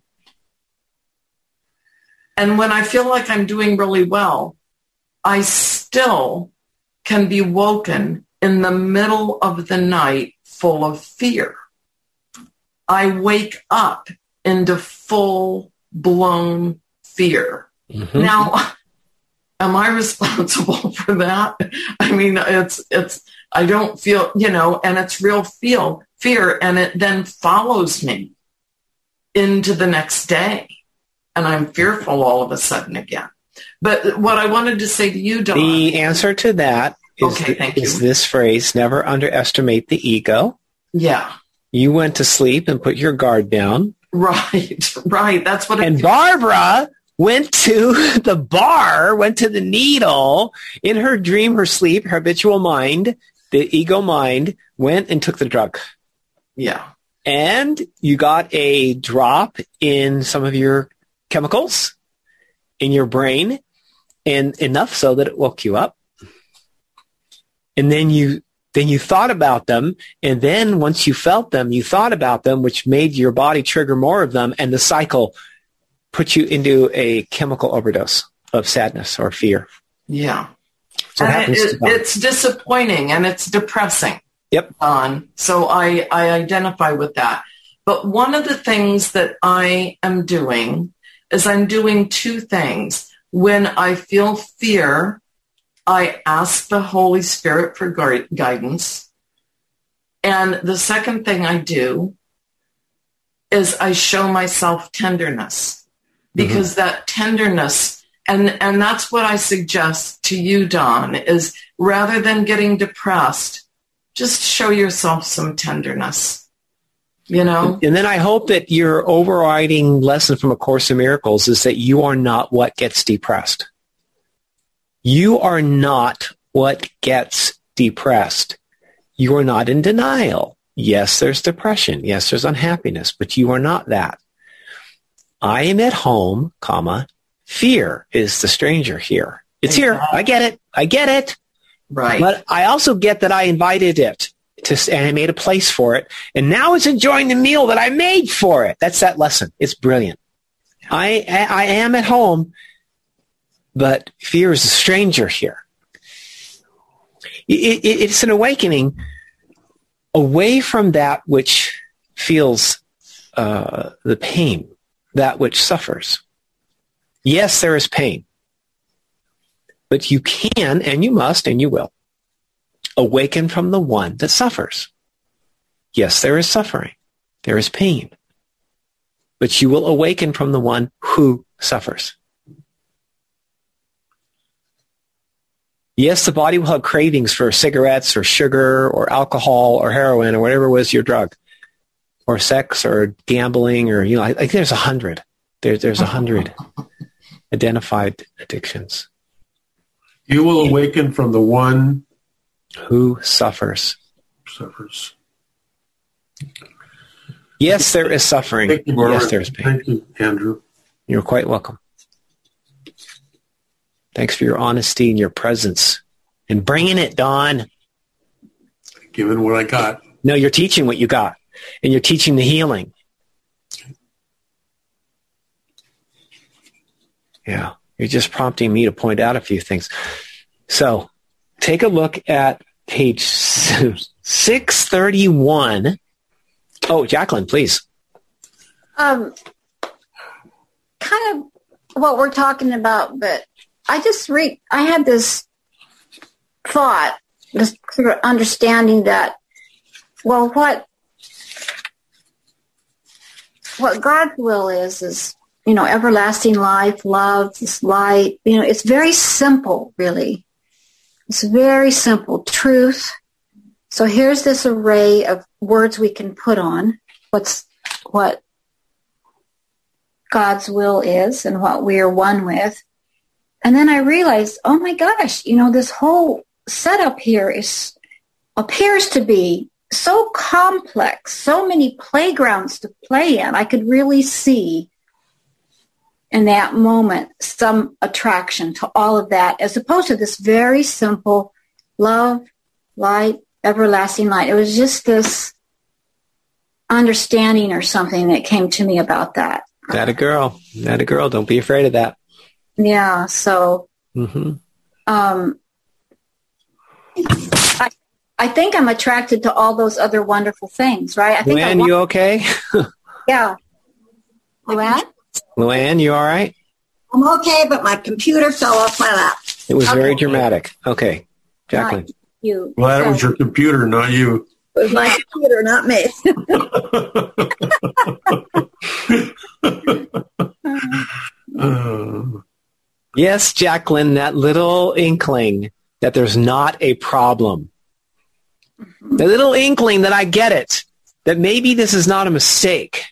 when I feel like I'm doing really well, I still can be woken in the middle of the night full of fear. I wake up into full-blown fear. Mm-hmm. Now, am I responsible for that? It's I don't feel, and it's real fear, and it then follows me into the next day. And I'm fearful all of a sudden again. But what I wanted to say to you, Dawn. The answer to that is this phrase, never underestimate the ego. Yeah. You went to sleep and put your guard down. Right. That's what. And Barbara went to the bar, went to the needle in her dream, her sleep, her habitual mind, the ego mind, went and took the drug. Yeah. And you got a drop in some of your chemicals in your brain, and enough so that it woke you up. And then you thought about them, and then once you felt them, you thought about them, which made your body trigger more of them, and the cycle put you into a chemical overdose of sadness or fear. Yeah. So it's disappointing and it's depressing. Yep. So I identify with that. But one of the things that I am doing is I'm doing two things. When I feel fear, I ask the Holy Spirit for guidance. And the second thing I do is I show myself tenderness, because that tenderness, and that's what I suggest to you, Dawn, is rather than getting depressed, just show yourself some tenderness, And then I hope that your overriding lesson from A Course in Miracles is that you are not what gets depressed. You are not what gets depressed. You are not in denial. Yes, there's depression. Yes, there's unhappiness, but you are not that. I am at home, fear is the stranger here. It's here. I get it. Right. But I also get that I invited it and I made a place for it. And now it's enjoying the meal that I made for it. That's that lesson. It's brilliant. I am at home, but fear is a stranger here. It's an awakening away from that which feels the pain, that which suffers. Yes, there is pain, but you can, and you must, and you will awaken from the one that suffers. Yes, there is suffering. There is pain. but you will awaken from the one who suffers. Yes, the body will have cravings for cigarettes or sugar or alcohol or heroin or whatever was your drug, or sex or gambling, or, I think there's 100. There's 100 identified addictions. You will awaken from the one who suffers. Yes, there is suffering. Thank you, yes, there is pain. Thank you, Andrew. You're quite welcome. Thanks for your honesty and your presence. And bringing it, Don. Given what I got. No, you're teaching what you got. And you're teaching the healing. Yeah, you're just prompting me to point out a few things. So take a look at page 631. Oh, Jacqueline, please. Kind of what we're talking about, but I had this thought, this sort of understanding that, well, what God's will is, everlasting life, love, this light, it's very simple, really. It's very simple. Truth. So here's this array of words we can put on what God's will is and what we are one with. And then I realized, oh my gosh, this whole setup here appears to be so complex, so many playgrounds to play in. I could really see in that moment some attraction to all of that, as opposed to this very simple love, light, everlasting light. It was just this understanding or something that came to me about that. That a girl. Don't be afraid of that. Yeah. So, I think I'm attracted to all those other wonderful things, right? Luann, you okay? Yeah. Luann? Luann, you all right? I'm okay, but my computer fell off my lap. It was very dramatic. Okay. Jacqueline. You. Well, that was your computer, not you. It was my computer, not me. Yes, Jacqueline, that little inkling that there's not a problem. The little inkling that I get it, that maybe this is not a mistake.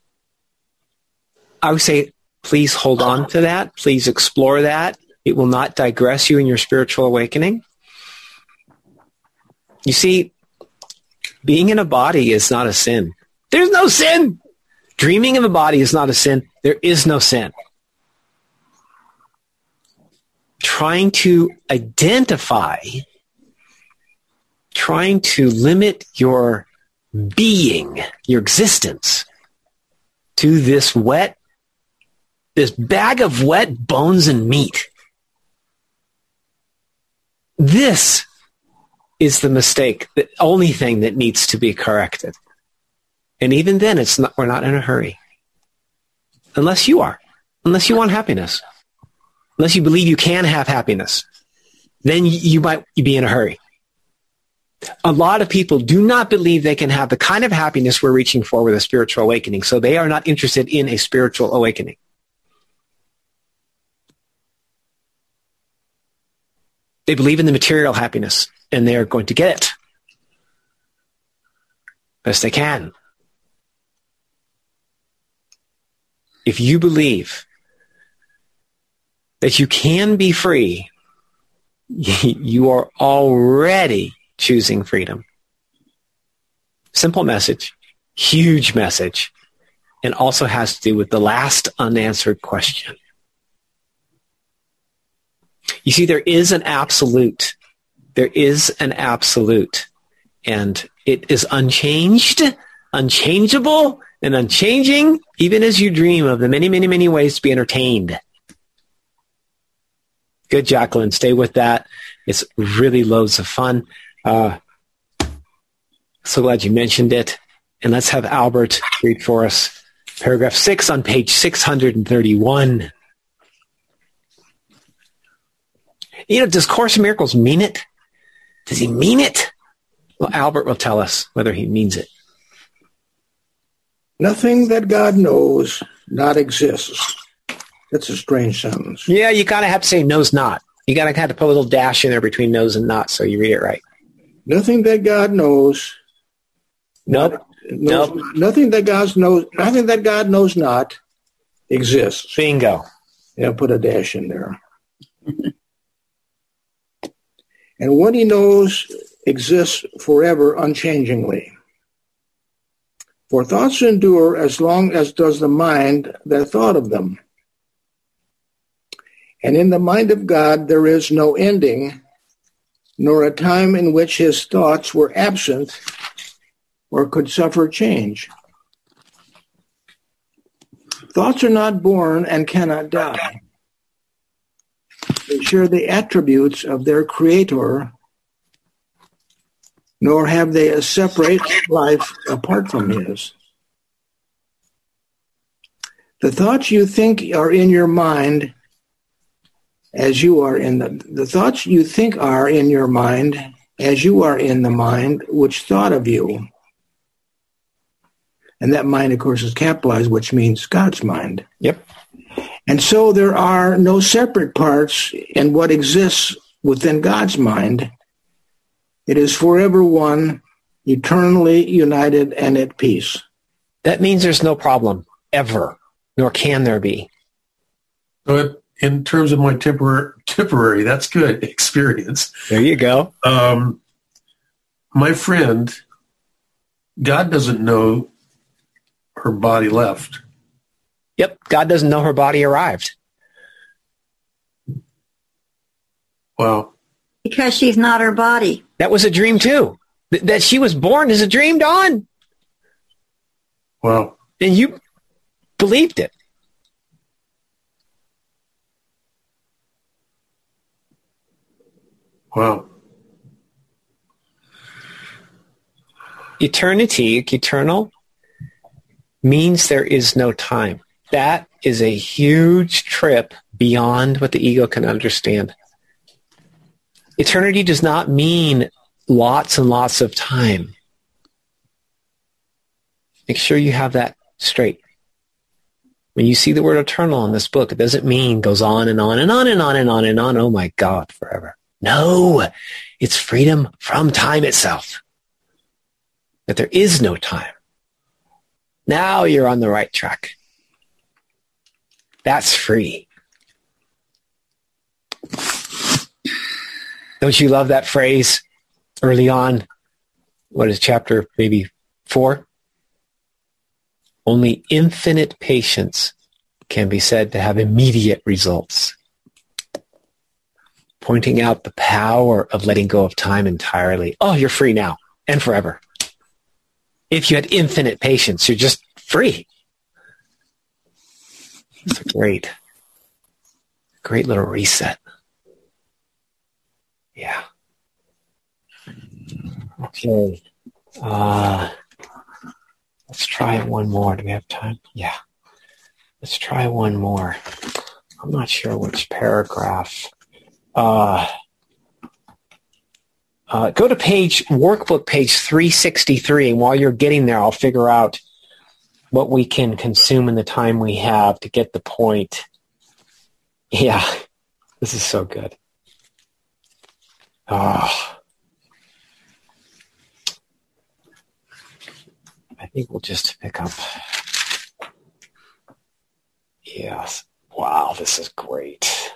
I would say, please hold on to that. Please explore that. It will not digress you in your spiritual awakening. You see, being in a body is not a sin. There's no sin. Dreaming of a body is not a sin. There is no sin. Trying to identify, trying to limit your being, your existence, to this bag of wet bones and meat. This is the mistake, the only thing that needs to be corrected. And even then, we're not in a hurry. Unless you are. Unless you want happiness. Unless you believe you can have happiness. Then you might be in a hurry. A lot of people do not believe they can have the kind of happiness we're reaching for with a spiritual awakening. So they are not interested in a spiritual awakening. They believe in the material happiness, and they're going to get it best they can. If you believe that you can be free, you are already choosing freedom. Simple message, huge message, and also has to do with the last unanswered question. You see, there is an absolute. There is an absolute, and it is unchanged, unchangeable, and unchanging, even as you dream of the many, many, many ways to be entertained. Good, Jacqueline. Stay with that. It's really loads of fun. So glad you mentioned it. And let's have Albert read for us paragraph 6 on page 631. Does Course in Miracles mean it? Does he mean it? Well, Albert will tell us whether he means it. Nothing that God knows not exists. That's a strange sentence. Yeah, you gotta have to say knows not. You gotta have to put a little dash in there between knows and not so you read it right. Nothing that God knows. Nope. Nothing that God knows not exists. Bingo. Yeah, put a dash in there. And what he knows exists forever unchangingly. For thoughts endure as long as does the mind that thought of them. And in the mind of God there is no ending, nor a time in which his thoughts were absent or could suffer change. Thoughts are not born and cannot die. They share the attributes of their creator, nor have they a separate life apart from his. The thoughts you think are in your mind as you are in the thoughts you think are in your mind as you are in the mind which thought of you. And that mind, of course, is capitalized, which means God's mind. Yep. And so there are no separate parts in what exists within God's mind. It is forever one, eternally united and at peace. That means there's no problem, ever, nor can there be. But in terms of my temporary, that's good, experience. There you go. My friend, God doesn't know her body left. Yep, God doesn't know her body arrived. Wow. Because she's not her body. That was a dream too. That she was born is a dream, Dawn. Wow. And you believed it. Wow. Eternal, means there is no time. That is a huge trip beyond what the ego can understand. Eternity does not mean lots and lots of time. Make sure you have that straight. When you see the word eternal in this book, it doesn't mean goes on and on and on and on and on and on. Oh my God, forever. No, it's freedom from time itself. That there is no time. Now you're on the right track. That's free. Don't you love that phrase early on? What is chapter maybe 4? Only infinite patience can be said to have immediate results. Pointing out the power of letting go of time entirely. Oh, you're free now and forever. If you had infinite patience, you're just free. It's a great little reset. Yeah. Okay. Let's try one more. Do we have time? Yeah. Let's try one more. I'm not sure which paragraph. Go to workbook page 363, and while you're getting there, I'll figure out what we can consume in the time we have to get the point. Yeah, this is so good. I think we'll just pick up. Yes. Wow, this is great.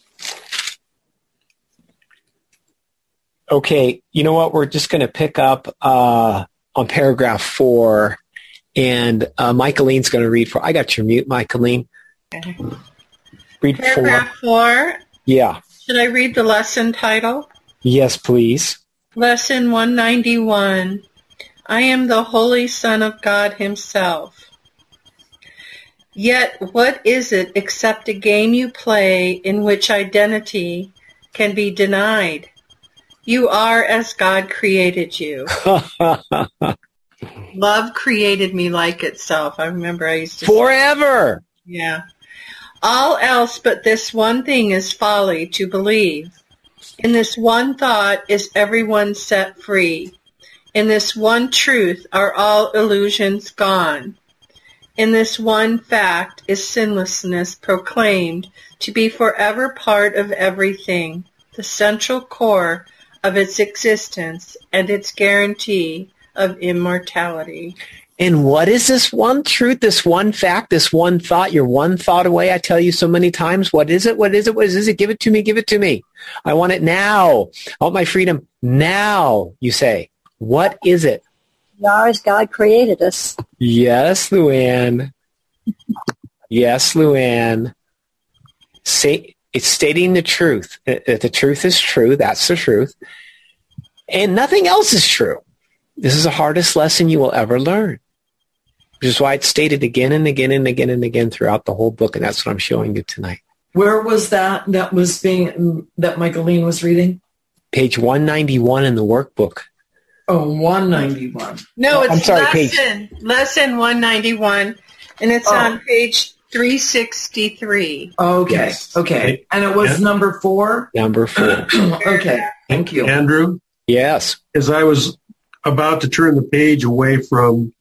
Okay, you know what? We're just going to pick up on paragraph 4, and Michaeline's going to read 4. I got your mute, Michaeline. Okay. Read Paragraph 4. Yeah. Should I read the lesson title? Yes, please. Lesson 191. I am the Holy Son of God Himself. Yet what is it except a game you play in which identity can be denied? You are as God created you. Love created me like itself. I remember I used to forever. Yeah. All else but this one thing is folly to believe. In this one thought is everyone set free. In this one truth are all illusions gone. In this one fact is sinlessness proclaimed to be forever part of everything, the central core of its existence and its guarantee of immortality. And what is this one truth, this one fact, this one thought? You're one thought away, I tell you so many times. What is it? What is it? What is it? Give it to me. Give it to me. I want it now. I want my freedom now, you say. What is it? We are as God created us. Yes, Luann. Yes, Luann. It's stating the truth. If the truth is true, that's the truth. And nothing else is true. This is the hardest lesson you will ever learn. Which is why it's stated again and again and again and again throughout the whole book, and that's what I'm showing you tonight. Where was that that Michaeline was reading? Page 191 in the workbook. Oh, 191. No, it's lesson 191, and it's on page 363. Okay, Yes. okay. And it was number 4? Number 4. Okay, thank you. Andrew? Yes. As I was about to turn the page away from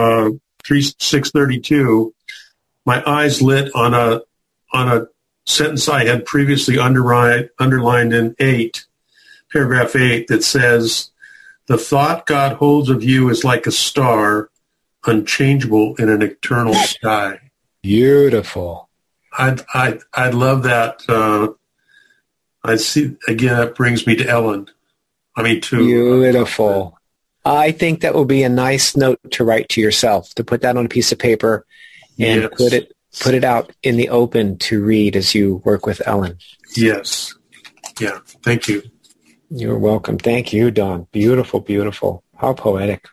632, my eyes lit on a sentence I had previously underlined in paragraph 8, that says, "The thought God holds of you is like a star, unchangeable in an eternal sky." Beautiful. I love that. I see again. That brings me to Ellen. Beautiful. I think that will be a nice note to write to yourself, to put that on a piece of paper and put it out in the open to read as you work with Ellen. Yes. Yeah. Thank you. You're welcome. Thank you, Don. Beautiful, beautiful. How poetic.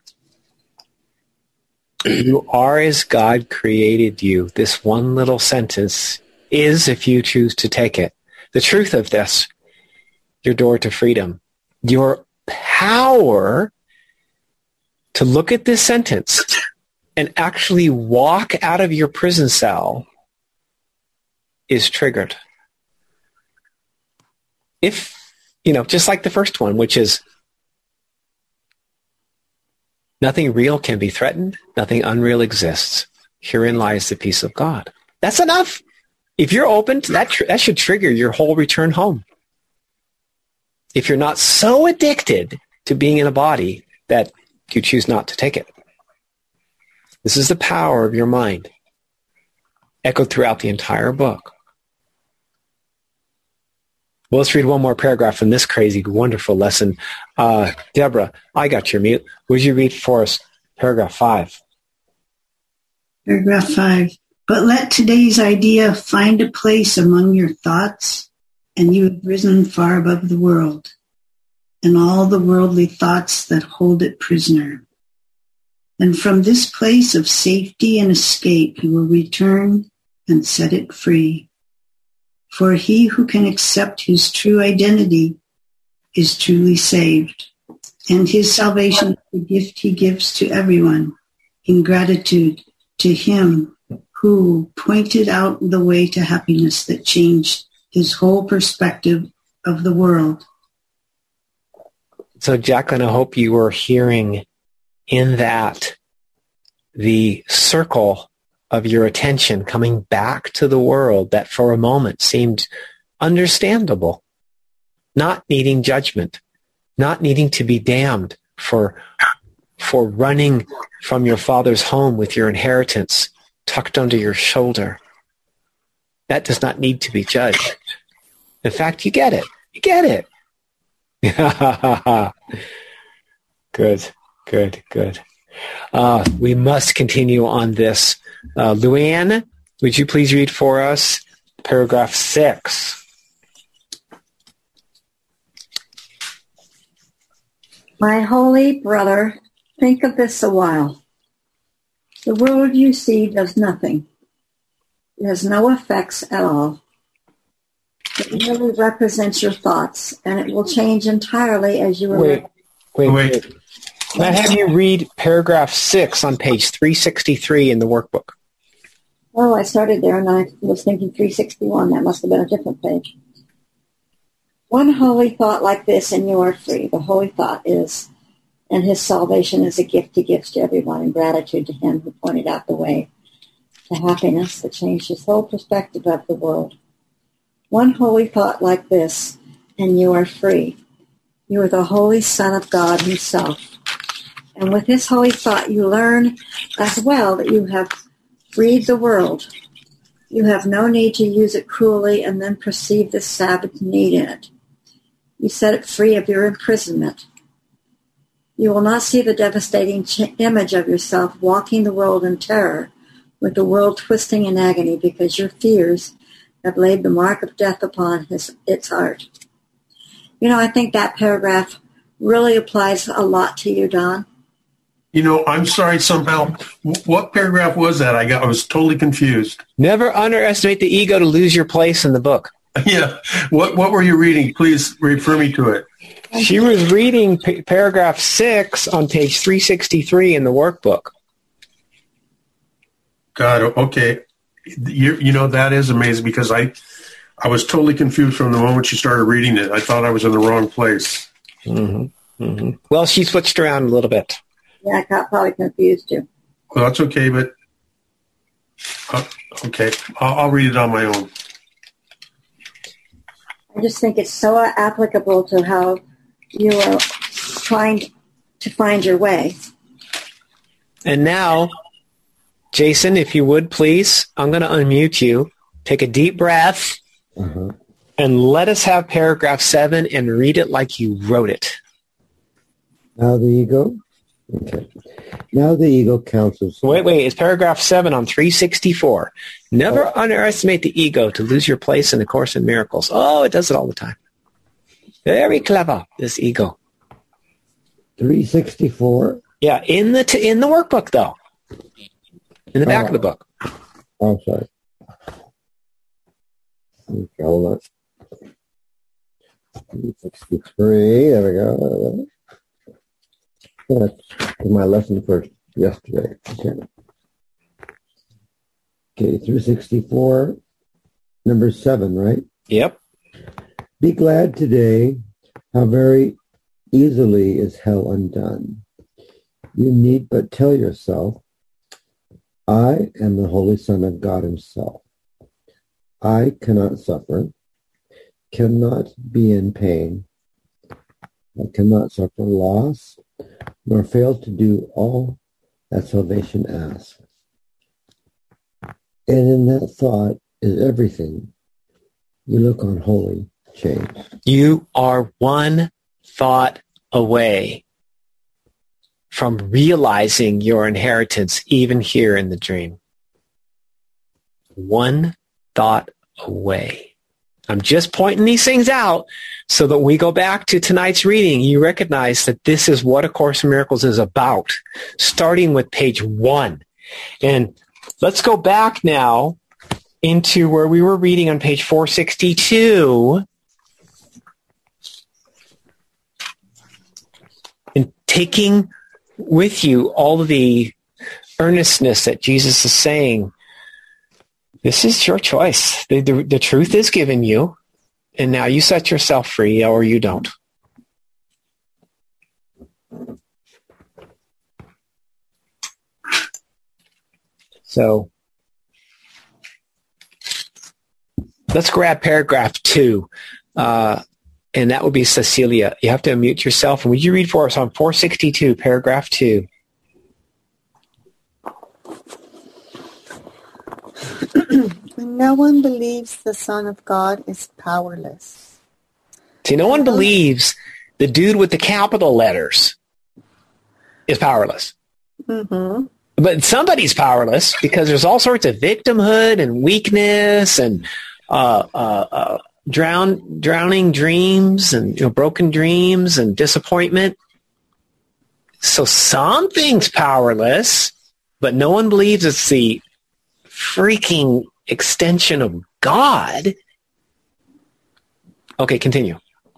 You are as God created you. This one little sentence is, if you choose to take it, the truth of this, your door to freedom. Your power to look at this sentence and actually walk out of your prison cell is triggered. If, just like the first one, which is nothing real can be threatened, nothing unreal exists. Herein lies the peace of God. That's enough. If you're open to that, that should trigger your whole return home. If you're not so addicted to being in a body that you choose not to take it. This is the power of your mind, echoed throughout the entire book. Well, let's read one more paragraph from this crazy, wonderful lesson. Deborah, I got your mute. Would you read for us paragraph 5? Paragraph 5. But let today's idea find a place among your thoughts, and you have risen far above the world, and all the worldly thoughts that hold it prisoner. And from this place of safety and escape you will return and set it free. For he who can accept his true identity is truly saved, and his salvation is the gift he gives to everyone in gratitude to him who pointed out the way to happiness that changed his whole perspective of the world. So, Jacqueline, I hope you were hearing in that the circle of your attention coming back to the world that for a moment seemed understandable, not needing judgment, not needing to be damned for running from your father's home with your inheritance tucked under your shoulder. That does not need to be judged. In fact, you get it. You get it. Good. We must continue on this. Luann, would you please read for us paragraph 6? My holy brother, think of this a while. The world you see does nothing. It has no effects at all. It merely represents your thoughts, and it will change entirely as you Wait. Can I have you read paragraph 6 on page 363 in the workbook? Oh, I started there, and I was thinking 361. That must have been a different page. One holy thought like this, and you are free. The holy thought is, and his salvation is a gift he gives to everyone in gratitude to him who pointed out the way to happiness that changed his whole perspective of the world. One holy thought like this, and you are free. You are the Holy Son of God himself. And with this holy thought, you learn as well that you have freed the world. You have no need to use it cruelly and then perceive the savage need in it. You set it free of your imprisonment. You will not see the devastating image of yourself walking the world in terror, with the world twisting in agony because your fears have laid the mark of death upon its heart. You know, I think that paragraph really applies a lot to you, Don. You know, I'm sorry, somehow, what paragraph was that? I was totally confused. Never underestimate the ego to lose your place in the book. Yeah. What were you reading? Please refer me to it. She was reading paragraph 6 on page 363 in the workbook. God, okay. You know, that is amazing because I was totally confused from the moment she started reading it. I thought I was in the wrong place. Mm-hmm. Mm-hmm. Well, she switched around a little bit. Yeah, I got probably confused you. Well, that's okay, but okay. I'll read it on my own. I just think it's so applicable to how you are trying to find your way. And now, Jason, if you would, please, I'm going to unmute you. Take a deep breath and let us have paragraph 7 and read it like you wrote it. Now the ego. Okay. Now the ego counsels. Wait. It's paragraph 7 on 364. Never underestimate the ego to lose your place in the Course in Miracles. Oh, it does it all the time. Very clever, this ego. 364. Yeah, in the workbook, though. In the back of the book. Oh, sorry. Okay, hold on. 363. There we go. That's my lesson for yesterday. Okay, 364, number 7, right? Yep. Be glad today how very easily is hell undone. You need but tell yourself, I am the Holy Son of God himself. I cannot suffer, cannot be in pain. I cannot suffer loss, nor fail to do all that salvation asks. And in that thought is everything. You look on holy change. You are one thought away from realizing your inheritance even here in the dream. One thought away. I'm just pointing these things out so that when we go back to tonight's reading, you recognize that this is what A Course in Miracles is about, starting with page 1. And let's go back now into where we were reading on page 462 and taking with you all of the earnestness that Jesus is saying. This is your choice. The truth is given you, and now you set yourself free or you don't. So let's grab paragraph 2, and that would be Cecilia. You have to unmute yourself. And would you read for us on 462, paragraph 2? No one believes the Son of God is powerless. See, no one believes the dude with the capital letters is powerless. Mm-hmm. But somebody's powerless because there's all sorts of victimhood and weakness and drowning dreams and broken dreams and disappointment. So something's powerless, but no one believes it's the freaking extension of God. Okay, continue.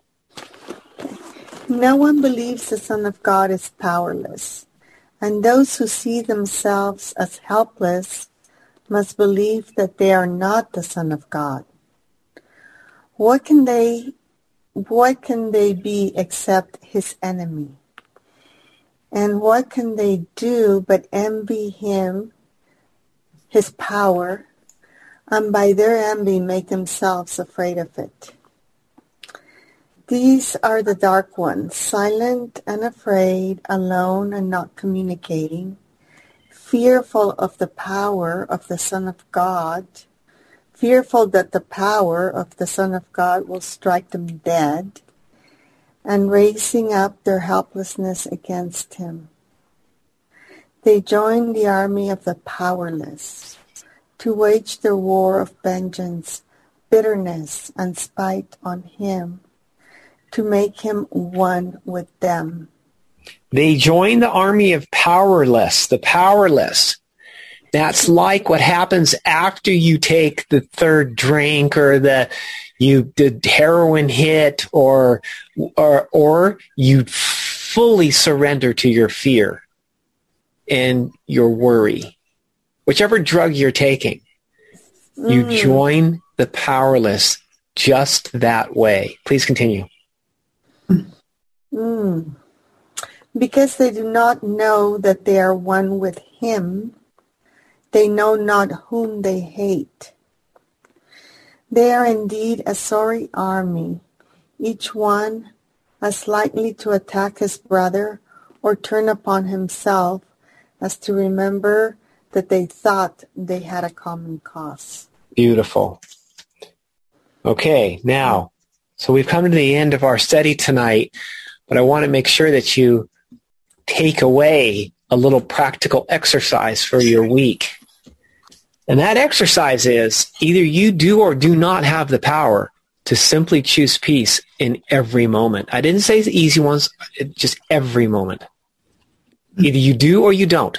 No one believes the Son of God is powerless, and those who see themselves as helpless must believe that they are not the Son of God. What can they be except his enemy? And what can they do but envy him, his power, and by their envy make themselves afraid of it. These are the dark ones, silent and afraid, alone and not communicating, fearful of the power of the Son of God, fearful that the power of the Son of God will strike them dead, and raising up their helplessness against him. They join the army of the powerless to wage their war of vengeance, bitterness, and spite on him, to make him one with them. They join the army of powerless, the powerless. That's like what happens after you take the third drink or the heroin hit or you fully surrender to your fear and your worry. Whichever drug you're taking, you join the powerless just that way. Please continue. Because they do not know that they are one with him, they know not whom they hate. They are indeed a sorry army, each one as likely to attack his brother or turn upon himself as to remember that they thought they had a common cause. Beautiful. Okay, now, so we've come to the end of our study tonight, but I want to make sure that you take away a little practical exercise for your week. And that exercise is either you do or do not have the power to simply choose peace in every moment. I didn't say the easy ones, just every moment. Either you do or you don't.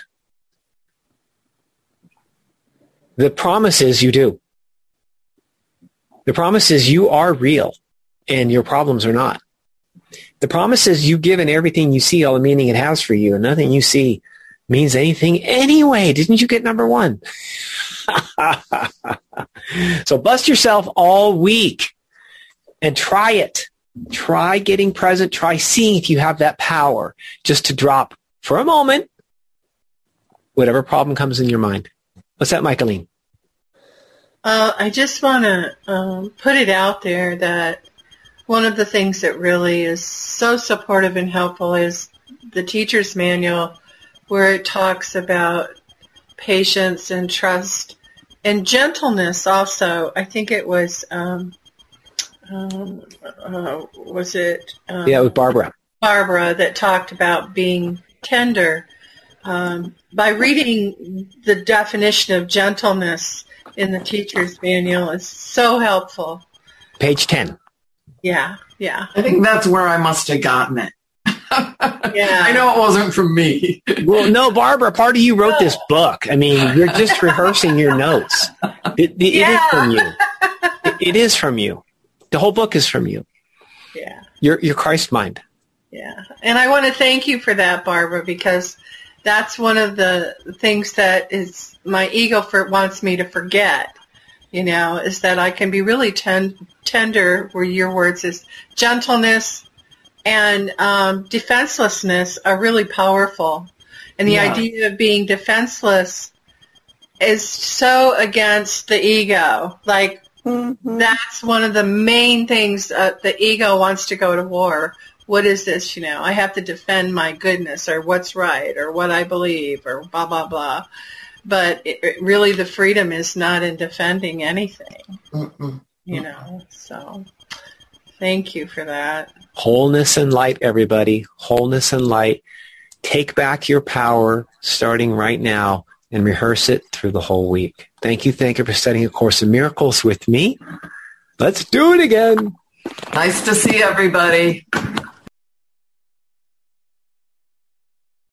The promise is you do. The promise is you are real and your problems are not. The promise is you've given everything you see all the meaning it has for you, and nothing you see means anything anyway. Didn't you get number one? So bust yourself all week and try it. Try getting present. Try seeing if you have that power just to drop for a moment whatever problem comes in your mind. What's that, Michaeline? I just want to put it out there that one of the things that really is so supportive and helpful is the teacher's manual, where it talks about patience and trust and gentleness also. I think it was, was it? Yeah, it was Barbara. Barbara that talked about being tender. By reading the definition of gentleness in the teacher's manual is so helpful. Page 10. Yeah. I think that's where I must have gotten it. Yeah. I know it wasn't from me. Well, no, Barbara, part of you wrote this book. I mean, you're just rehearsing your notes. It is from you. It is from you. The whole book is from you. Yeah. Your Christ mind. Yeah. And I want to thank you for that, Barbara, because that's one of the things that is my ego wants me to forget, is that I can be really tender, where your words is gentleness and defenselessness are really powerful. And the idea of being defenseless is so against the ego. Like, that's one of the main things the ego wants to go to war. What is this, I have to defend my goodness or what's right or what I believe or blah, blah, blah. But really the freedom is not in defending anything, So thank you for that. Wholeness and light, everybody. Wholeness and light. Take back your power starting right now and rehearse it through the whole week. Thank you for studying A Course in Miracles with me. Let's do it again. Nice to see everybody.